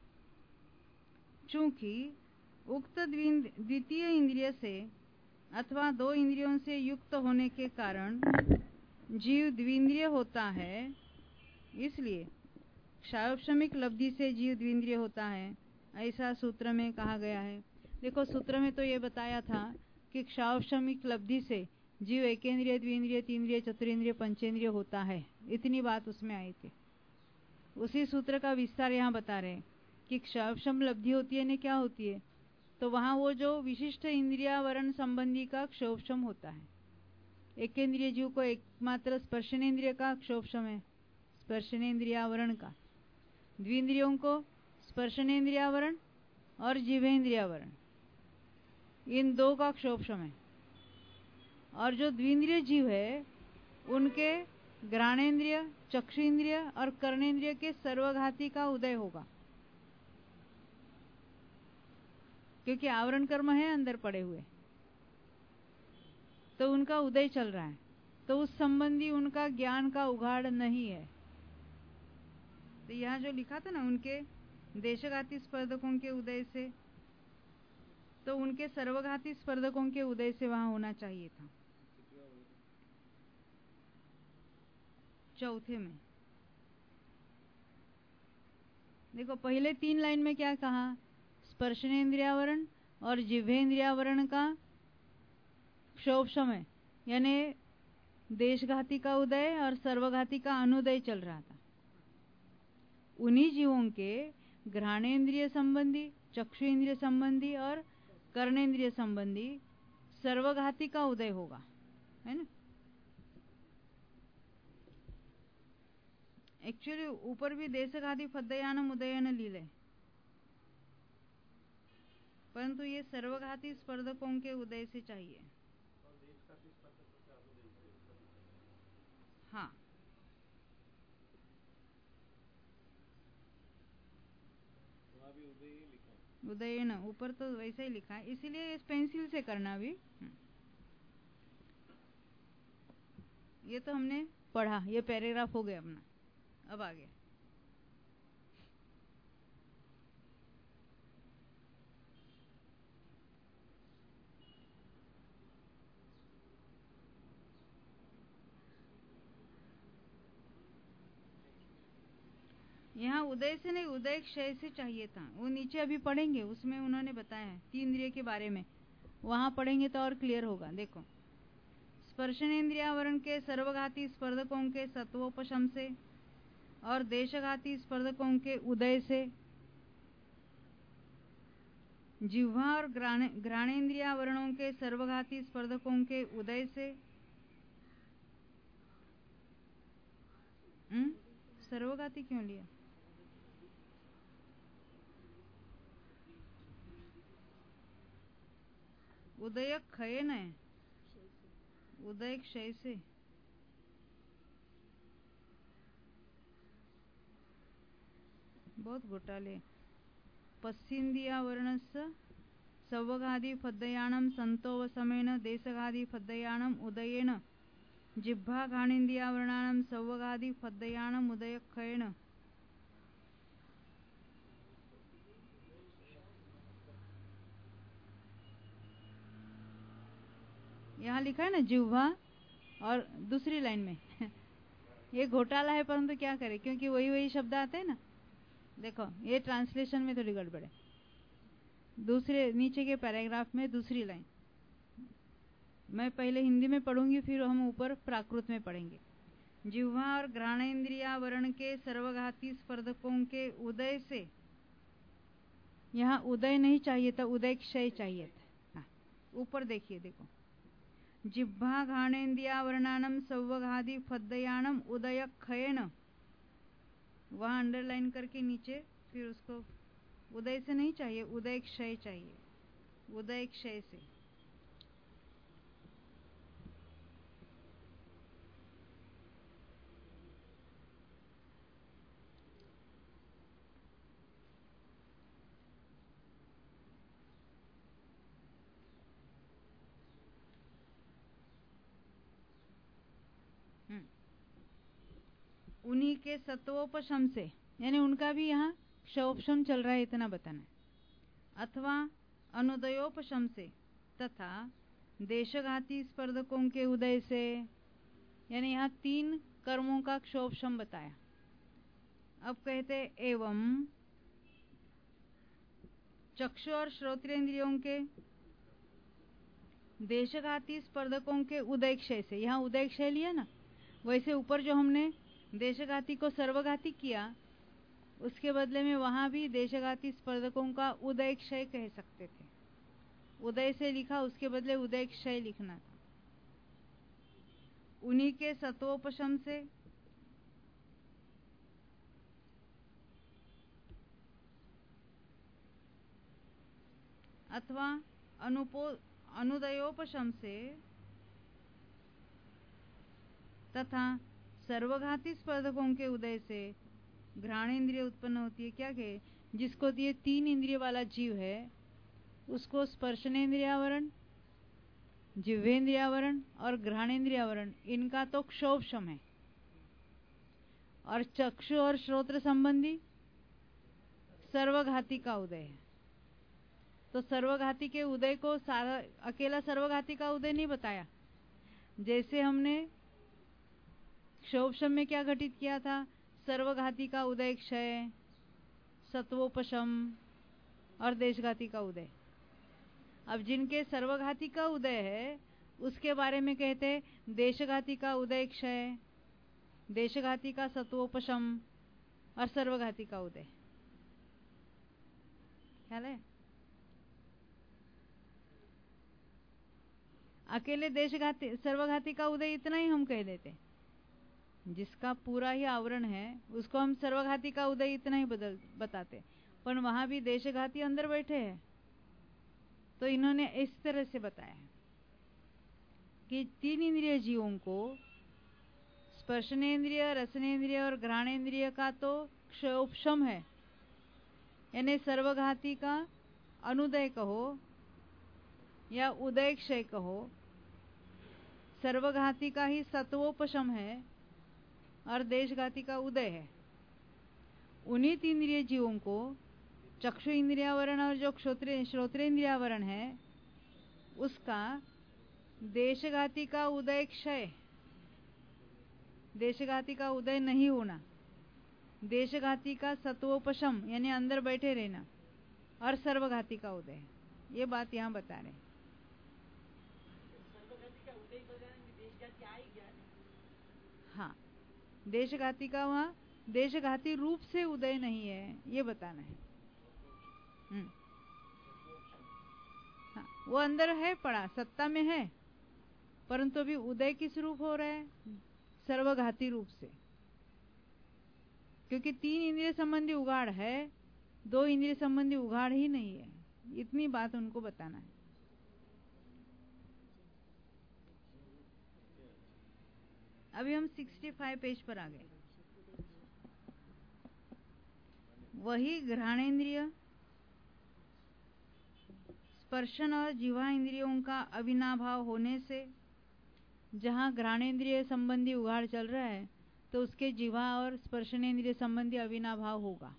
चूंकि उक्त द्वितीय इंद्रिय से अथवा दो इंद्रियों से युक्त होने के कारण जीव द्विंद्रिय होता है, इसलिए क्षायोपशमिक लब्धि से जीव द्विंद्रिय होता है, ऐसा सूत्र में कहा गया है। देखो सूत्र में तो ये बताया था कि क्षायोपशमिक लब्धि से जीव एकेंद्रिय, द्विंद्रिय, तीन्द्रिय, चतुरेंद्रिय, पंचेंद्रिय होता है। इतनी बात उसमें आई थी। उसी सूत्र का विस्तार यहाँ बता रहे हैं कि क्षायोपशम लब्धि होती है, ने क्या होती है, तो वहाँ वो जो विशिष्ट इंद्रियावरण संबंधी का क्षोभशम होता है। एकेंद्रिय जीव को एकमात्र स्पर्शनेन्द्रिय का क्षोभशम है, स्पर्शनेन्द्रियावरण का। द्विंद्रियों को स्पर्शनेन्द्रियावरण और जिह्वेन्द्रियावरण, इन दो का क्षोभशम है। और जो द्विंद्रिय जीव है उनके घ्राणेन्द्रिय, चक्षुन्द्रिय और कर्णेन्द्रिय के सर्वघाती का उदय होगा, क्योंकि आवरण कर्म है अंदर पड़े हुए, तो उनका उदय चल रहा है। तो उस संबंधी उनका ज्ञान का उघाड़ नहीं है। तो यहाँ जो लिखा था ना, उनके देशघाती स्पर्धकों के उदय से, तो उनके सर्वघाती स्पर्धकों के उदय से वहां होना चाहिए था। चौथे में देखो, पहले तीन लाइन में क्या कहा, स्पर्शनेन्द्रियावरण और जिह्वेन्द्रियावरण का क्षोभशम है, यानी देशघाती का उदय और सर्वघाती का अनुदय चल रहा था। उन्हीं जीवों के घ्राणेन्द्रिय संबंधी, चक्षु इंद्रिय संबंधी और कर्णेन्द्रिय संबंधी सर्वघाती का उदय होगा, है ना। एक्चुअली ऊपर भी देशघाती फद्दयानम उदयन लीले, परंतु ये सर्वघाती स्पर्धकों के उदय से चाहिए। हाँ, उदयन ऊपर तो वैसे ही लिखा है, इसीलिए इस पेंसिल से करना भी। ये तो हमने पढ़ा, ये पैराग्राफ हो गया अपना। अब आगे यहाँ उदय से नहीं, उदय क्षय से चाहिए था। वो नीचे अभी पढ़ेंगे, उसमें उन्होंने बताया है तीन इंद्रिय के बारे में, वहां पढ़ेंगे तो और क्लियर होगा। देखो, स्पर्शनेन्द्रियावरण के सर्वघाती स्पर्धकों के सत्वोपशम से और देशघाती स्पर्धकों के उदय से, जिह्वा और घ्राणेन्द्रियावरणों के सर्वघाती स्पर्धकों के उदय से, हम्म सर्वघाती क्यों लिया? उदय क्षय न है, उदय क्षय से। बहुत घोटाले। पश्चिन्द्रियावरणस्य सवगादि फद्दयाणं संतोवसमेन देशगादि फद्दयाणं उदयेन, जिह्वा घ्राणेन्द्रियावरणानां सवगादि फद्दयाणं उदयक्षयेन। यहाँ लिखा है ना जिह्वा, और दूसरी लाइन में ये घोटाला है, परंतु क्या करें, क्योंकि वही वही शब्द आते हैं ना। देखो, ये ट्रांसलेशन में थोड़ी गड़बड़ है। दूसरे नीचे के पैराग्राफ में दूसरी लाइन, मैं पहले हिंदी में पढ़ूंगी, फिर हम ऊपर प्राकृत में पढ़ेंगे। जिह्वा और घ्राणेन्द्रियावरण के सर्वघाती स्पर्धकों के उदय से, यहाँ उदय नहीं चाहिए था, उदय क्षय चाहिए था। ऊपर देखिए, देखो, जिह्वा घ्राणेन्द्रियावरणानां सवगादि फद्दयाणं उदयक्षयेन, वहां अंडरलाइन करके नीचे, फिर उसको उदय से नहीं चाहिए, उदय क्षय चाहिए, उदय क्षय से। उन्हीं के सत्वोपशम से, यानी उनका भी यहाँ क्षयोपशम चल रहा है, इतना बताना है। अथवा अनुदयोपशम से, तथा देशघाती स्पर्धकों के उदय से, यानी यहाँ तीन कर्मों का क्षयोपशम बताया। अब कहते एवं चक्षु और श्रोत्रेंद्रियों के देशघाती स्पर्धकों के उदय क्षय से, यहाँ उदय क्षय लिया ना, वैसे ऊपर जो हमने देशघाती को सर्वघाती किया, उसके बदले में वहां भी देशघाती स्पर्धकों का उदय क्षय कह सकते थे। उदय से लिखा, उसके बदले उदय क्षय लिखना था। उन्हीं के सत्वोपशम से, अथवा अनुपो अनुदयोपशम से, तथा सर्वघाती स्पर्धकों के उदय से घ्राणेन्द्रिय उत्पन्न होती है। क्या कहे, जिसको ये तीन इंद्रिय वाला जीव है, उसको स्पर्शनेन्द्रियावरण, जिह्वेन्द्रियावरण और घ्राणेन्द्रियावरण, इनका तो क्षोभशम है। और चक्षु और श्रोत्र संबंधी सर्वघाती का उदय है। तो सर्वघाती के उदय को सारा अकेला सर्वघाती का उदय नहीं बताया। जैसे हमने क्षोभशम में क्या घटित किया था, सर्वघाती का उदय क्षय, सत्वोपशम और देशघाती का उदय। अब जिनके सर्वघाती का उदय है, उसके बारे में कहते देशघाती का उदय क्षय, देशघाती का सत्वोपशम और सर्वघाती का उदय। ख्याल है? अकेले देशघाती सर्वघाती का उदय इतना ही हम कह देते, जिसका पूरा ही आवरण है उसको हम सर्वघाती का उदय इतना ही बदल बताते, पर वहां भी देशघाती अंदर बैठे हैं। तो इन्होंने इस तरह से बताया कि तीन इंद्रिय जीवों को स्पर्शनेन्द्रिय, रसनेन्द्रिय और घ्राणेन्द्रिय का तो क्षयोपशम है, यानी सर्वघाती का अनुदय कहो या उदय क्षय कहो। सर्वघाती का ही सत्वोपशम है और देशघाती का उदय है। उन्हीं तीन इंद्रिय जीवों को चक्षु इंद्रियावरण और जो श्रोत्र श्रोत्रेंद्रियावरण है उसका देशघाती का उदय क्षय, देशघाती का उदय नहीं होना, देशघाती का सत्वोपशम यानी अंदर बैठे रहना और सर्वघाती का उदय, ये बात यहाँ बता रहे हैं। हाँ, देशघाती का वहाँ देशघाती रूप से उदय नहीं है, ये बताना है। हम्म, हाँ, वो अंदर है पड़ा, सत्ता में है, परंतु अभी उदय किस रूप हो रहा है? सर्वघाती रूप से। क्योंकि तीन इंद्रिय संबंधी उगाड़ है, दो इंद्रिय संबंधी उगाड़ ही नहीं है। इतनी बात उनको बताना है। अभी हम पैंसठ पेज पर आ गए। वही घ्राणेन्द्रिय, स्पर्शन और जिह्वा इंद्रियों का अविनाभाव होने से, जहाँ घ्राणेन्द्रिय संबंधी उगाड़ चल रहा है तो उसके जिह्वा और स्पर्शनेन्द्रिय संबंधी अविनाभाव होगा।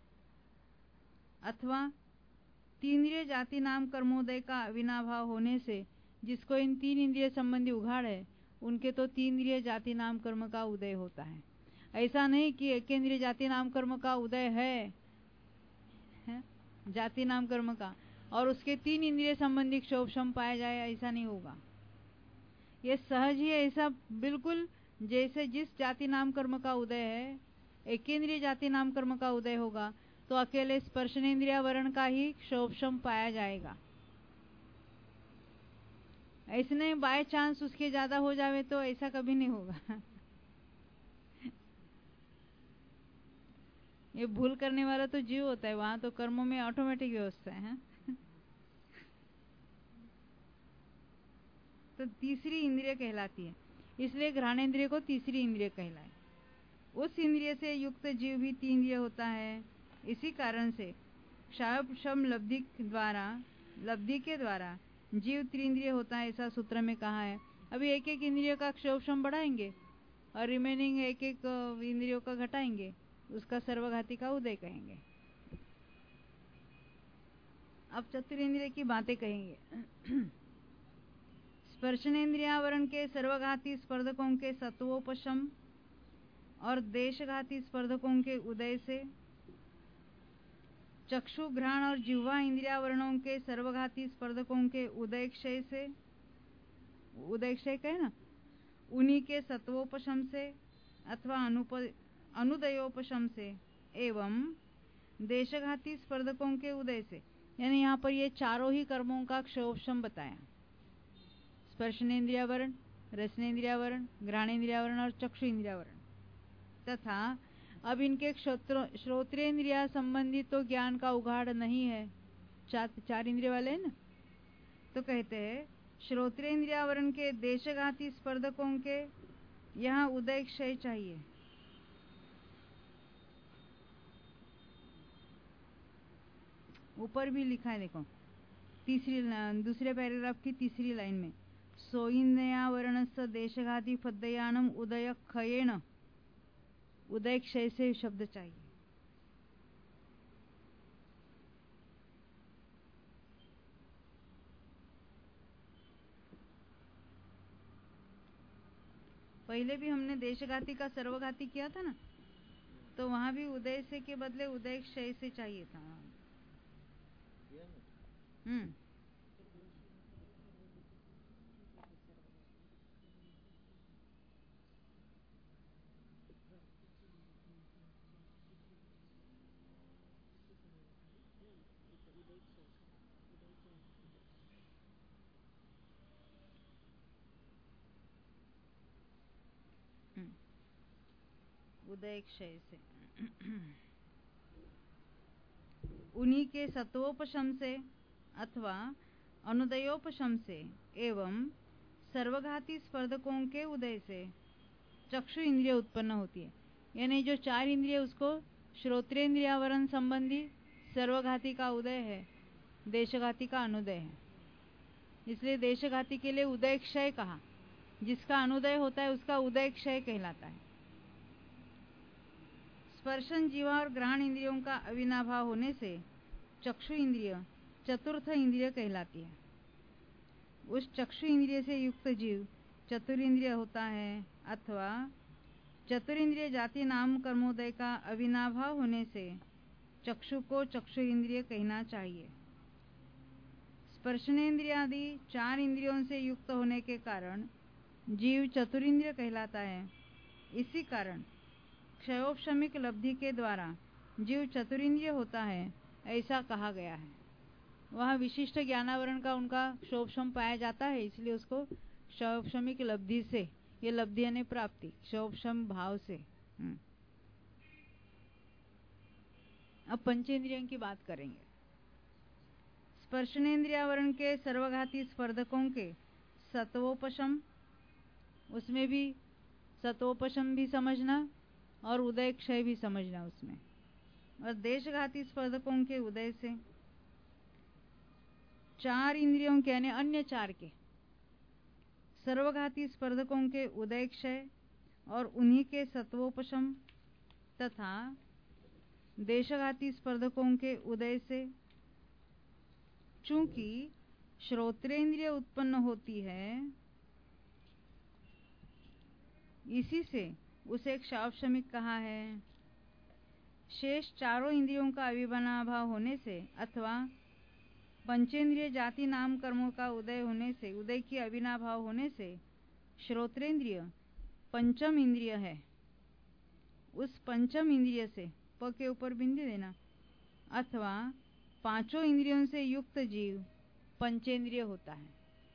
अथवा तीन्द्रिय जाति नाम कर्मोदय का अविनाभाव होने से जिसको इन तीन इंद्रिय संबंधी उघाड़ है उनके तो तीन इंद्रिय जाति नाम कर्म का उदय होता है। ऐसा नहीं कि एक इंद्रिय जाति नाम कर्म का उदय है, है? जाति नाम कर्म का, और उसके तीन इंद्रिय संबंधी क्षोभशम पाया जाए, ऐसा नहीं होगा। ये सहज ही ऐसा बिल्कुल जैसे जिस जाति नाम कर्म का उदय है, एक इंद्रिय जाति नाम कर्म का उदय होगा तो अकेले स्पर्शनेन्द्रिय वर्ण का ही क्षोभशम पाया जाएगा। ऐसे नहीं बाय चांस उसके ज्यादा हो जावे तो ऐसा कभी नहीं होगा। ये भूल करने वाला तो जीव होता है, वहां तो कर्मों में ऑटोमेटिक व्यवस्था है। तो तीसरी इंद्रिय कहलाती है, इसलिए घ्राणेन्द्रिय को तीसरी इंद्रिय कहलाए। उस इंद्रिय से युक्त जीव भी तीन इंद्रिय होता है। इसी कारण से क्षापशम लब्धि द्वारा लब्धि के द्वारा जीव त्रिंद्रिय होता है, ऐसा सूत्र में कहा है। अभी एक एक इंद्रियों का क्षोभशम बढ़ाएंगे और रिमेनिंग एक एक इंद्रियों का घटाएंगे, उसका सर्वघाती का उदय कहेंगे। अब चतुरेंद्रिय की बातें कहेंगे। स्पर्शनेन्द्रियावरण के सर्वघाती स्पर्धकों के सत्वोपशम और देशघाती स्पर्धकों के उदय से, चक्षु घ्राण और जिह्वा इंद्रियावरणों के सर्वघाती स्पर्धकों के उदय क्षय से, उदय क्षय कहे ना, उन्हीं के सत्वोपशम से अथवा अनुप अनुदयोपशम से एवं देशघाती स्पर्धकों के उदय से, यानी यहाँ पर ये चारों ही कर्मों का क्षोभशम बताया। स्पर्शनेन्द्रियावरण, रसनेन्द्रियावरण, घ्राणेन्द्रियावरण और चक्षु इंद्रियावरण तथा अब इनके श्रोत्रेंद्रिया संबंधी तो ज्ञान का उघाड़ नहीं है, चार, चार इंद्रिय वाले हैं ना, तो कहते हैं श्रोत्रेंद्रियावरण के देशघाती स्पर्धकों के यहाँ उदय क्षय चाहिए। ऊपर भी लिखा है, देखो तीसरी दूसरे पैराग्राफ की तीसरी लाइन में, सोइन्द्रियावरणस्य देशघाती फद्दयानम उदय क्षयेण, उदय क्षय से शब्द चाहिए। पहले भी हमने देशघाती का सर्वघाती किया था ना, तो वहां भी उदय से के बदले उदय क्षय से चाहिए था। हम्म उदय क्षय से उन्हीं के सत्वोपशम से अथवा अनुदयोपशम से एवं सर्वघाती स्पर्धकों के उदय से चक्षु इंद्रिय उत्पन्न होती है। यानी जो चार इंद्रिय उसको श्रोत्रेंद्रियावरण संबंधी सर्वघाती का उदय है, देशघाती का अनुदय है, इसलिए देशघाती के लिए उदय क्षय कहा। जिसका अनुदय होता है उसका उदय क्षय कहलाता है। स्पर्शन जीवा और ग्रहण इंद्रियों का अविनाभाव होने से चक्षु इंद्रिय चतुर्थ इंद्रिय कहलाती है। उस चक्षु इंद्रिय से युक्त जीव चतुरिंद्रिय होता है, अथवा चतुरिंद्रिय जाति नाम कर्मोदय का अविनाभाव होने से चक्षु को चक्षु इंद्रिय कहना चाहिए। स्पर्शनेन्द्रिय आदि चार इंद्रियों से युक्त होने के कारण जीव चतुरिंद्रिय कहलाता है। इसी कारण क्षयोपशमिक लब्धि के द्वारा जीव चतुरिंद्रिय होता है, ऐसा कहा गया है। वह विशिष्ट ज्ञानावरण का उनका क्षोभशम पाया जाता है, इसलिए उसको क्षयोपशमिक लब्धि से, ये लब्धि यानी प्राप्ति, क्षोभशम भाव से। अब पंचेंद्रियों की बात करेंगे। स्पर्शनेन्द्रियावरण के सर्वघाती स्पर्धकों के सत्वोपशम, उसमें भी सत्वोपशम भी समझना और उदय क्षय भी समझना उसमें, और देशघाती स्पर्धकों के उदय से चार इंद्रियों के यानी अन्य चार के सर्वघाती स्पर्धकों के उदय क्षय और उन्हीं के सत्वोपशम तथा देशघाती स्पर्धकों के उदय से चूंकि श्रोत्रेंद्रिय उत्पन्न होती है, इसी से उसे क्षयोपशमिक कहा है। शेष चारों इंद्रियों का अविनाभाव होने से अथवा पंचेंद्रिय जाति नाम कर्मों का उदय होने से, उदय की अविनाभाव होने से श्रोत्रेंद्रिय पंचम इंद्रिय है। उस पंचम इंद्रिय से, प के ऊपर बिंदु देना, अथवा पांचों इंद्रियों से युक्त जीव पंचेंद्रिय होता है।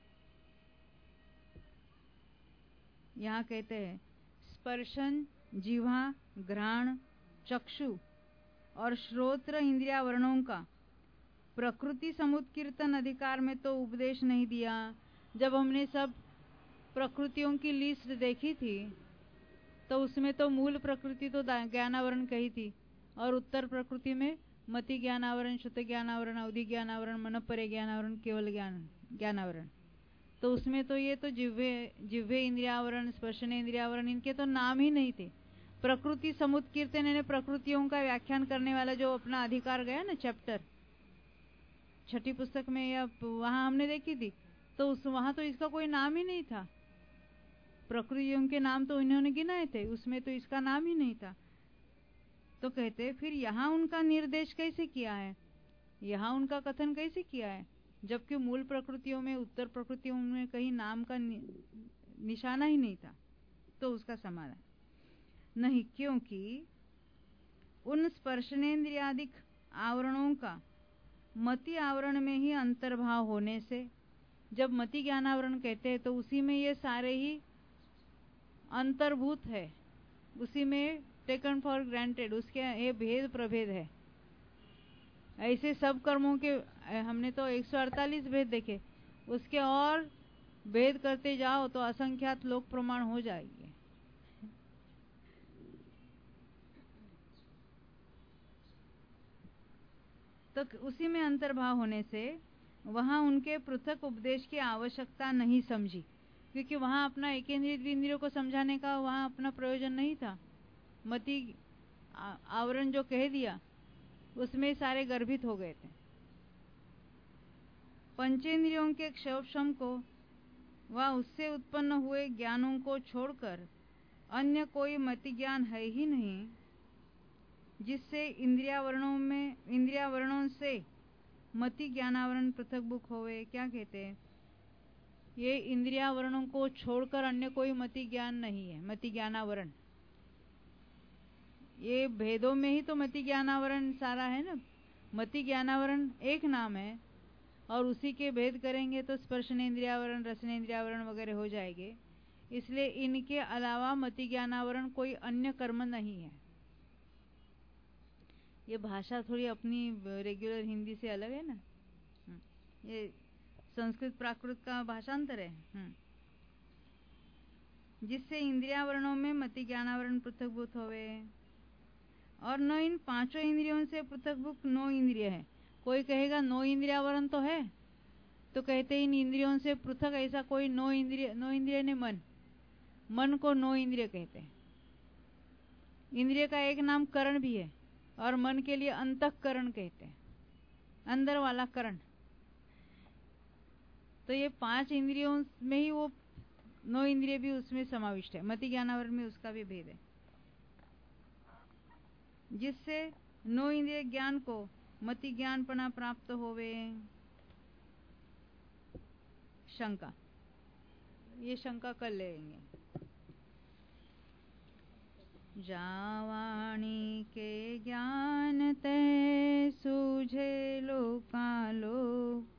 यहाँ कहते हैं स्पर्शन जिह्वा घ्राण चक्षु और श्रोत्र इंद्रियावरणों का प्रकृति समुत्कीर्तन अधिकार में तो उपदेश नहीं दिया। जब हमने सब प्रकृतियों की लिस्ट देखी थी तो उसमें तो मूल प्रकृति तो ज्ञानावरण कही थी, और उत्तर प्रकृति में मति ज्ञानावरण, शुद्ध ज्ञानावरण, अवधि ज्ञानावरण, मनोपरे ज्ञानावरण, केवल ज्ञान ज्ञानावरण। तो उसमें तो ये तो जिह्वे जिह्वे इंद्रियावरण, स्पर्शन इंद्रियावरण, इनके तो नाम ही नहीं थे। प्रकृति समुत्कीर्तन यानी प्रकृतियों का व्याख्यान करने वाला जो अपना अधिकार गया ना चैप्टर, छठी पुस्तक में या वहां हमने देखी थी, तो उस वहां तो इसका कोई नाम ही नहीं था। प्रकृतियों के नाम तो इन्होंने गिनाए थे, उसमें तो इसका नाम ही नहीं था। तो कहते फिर यहाँ उनका निर्देश कैसे किया है, यहाँ उनका कथन कैसे किया है, जबकि मूल प्रकृतियों में, उत्तर प्रकृतियों में कहीं नाम का नि, निशाना ही नहीं था। तो उसका समाधान नहीं, क्योंकि उन स्पर्शनेन्द्रियादिक आवरणों का मति आवरण में ही अंतर्भाव होने से, जब मति ज्ञानावरण कहते हैं तो उसी में ये सारे ही अंतर्भूत है, उसी में टेकन फॉर ग्रांटेड, उसके ये भेद प्रभेद है। ऐसे सब कर्मों के हमने तो एक सौ अड़तालीस भेद देखे, उसके और भेद करते जाओ तो असंख्यात लोक प्रमाण हो जाएंगे। तो उसी में अंतर्भाव होने से वहां उनके पृथक उपदेश की आवश्यकता नहीं समझी, क्योंकि वहां अपना एक इंद्रिय द्विंद्रियों को समझाने का वहां अपना प्रयोजन नहीं था। मति आवरण जो कह दिया उसमें सारे गर्भित हो गए थे। पंचेंद्रियों के क्षयोपशम को व उससे उत्पन्न हुए ज्ञानों को छोड़कर अन्य कोई मति ज्ञान है ही नहीं, जिससे इंद्रियावरणों में इंद्रियावरणों से मति ज्ञानावरण पृथक बुक होवे। क्या कहते हैं, ये इंद्रियावरणों को छोड़कर अन्य कोई मति ज्ञान नहीं है। मति ज्ञानावरण ये भेदों में ही तो मति ज्ञानावरण सारा है ना। मति ज्ञानावरण एक नाम है और उसी के भेद करेंगे तो स्पर्शनेन्द्रियावरण, रसनेन्द्रियावरण वगैरह हो जाएंगे। इसलिए इनके अलावा मति ज्ञानावरण कोई अन्य कर्म नहीं है। ये भाषा थोड़ी अपनी रेगुलर हिंदी से अलग है ना, ये संस्कृत प्राकृत का भाषांतर है, जिससे इंद्रियावरणों में मति ज्ञानावरण पृथकभूत होवे। और न इन पांचों इंद्रियों से पृथकभूत नौ इंद्रिय है। कोई कहेगा नौ इंद्रियावरण तो है, तो कहते इन इंद्रियों से पृथक ऐसा कोई नौ इंद्रिय, नौ इंद्रिय ने मन, मन को नौ इंद्रिय कहते हैं। इंद्रिय का एक नाम करण भी है, और मन के लिए अंतःकरण कहते हैं, अंदर वाला करण। तो ये पांच इंद्रियों में ही वो नौ इंद्रिय भी उसमें समाविष्ट है। मति ज्ञानावर में उसका भी भेद है, जिससे नौ इंद्रिय ज्ञान को मति ज्ञानपना प्राप्त होवे। शंका, ये शंका कर लेंगे। जावाणी के ज्ञान ते सूझे लोका लोक,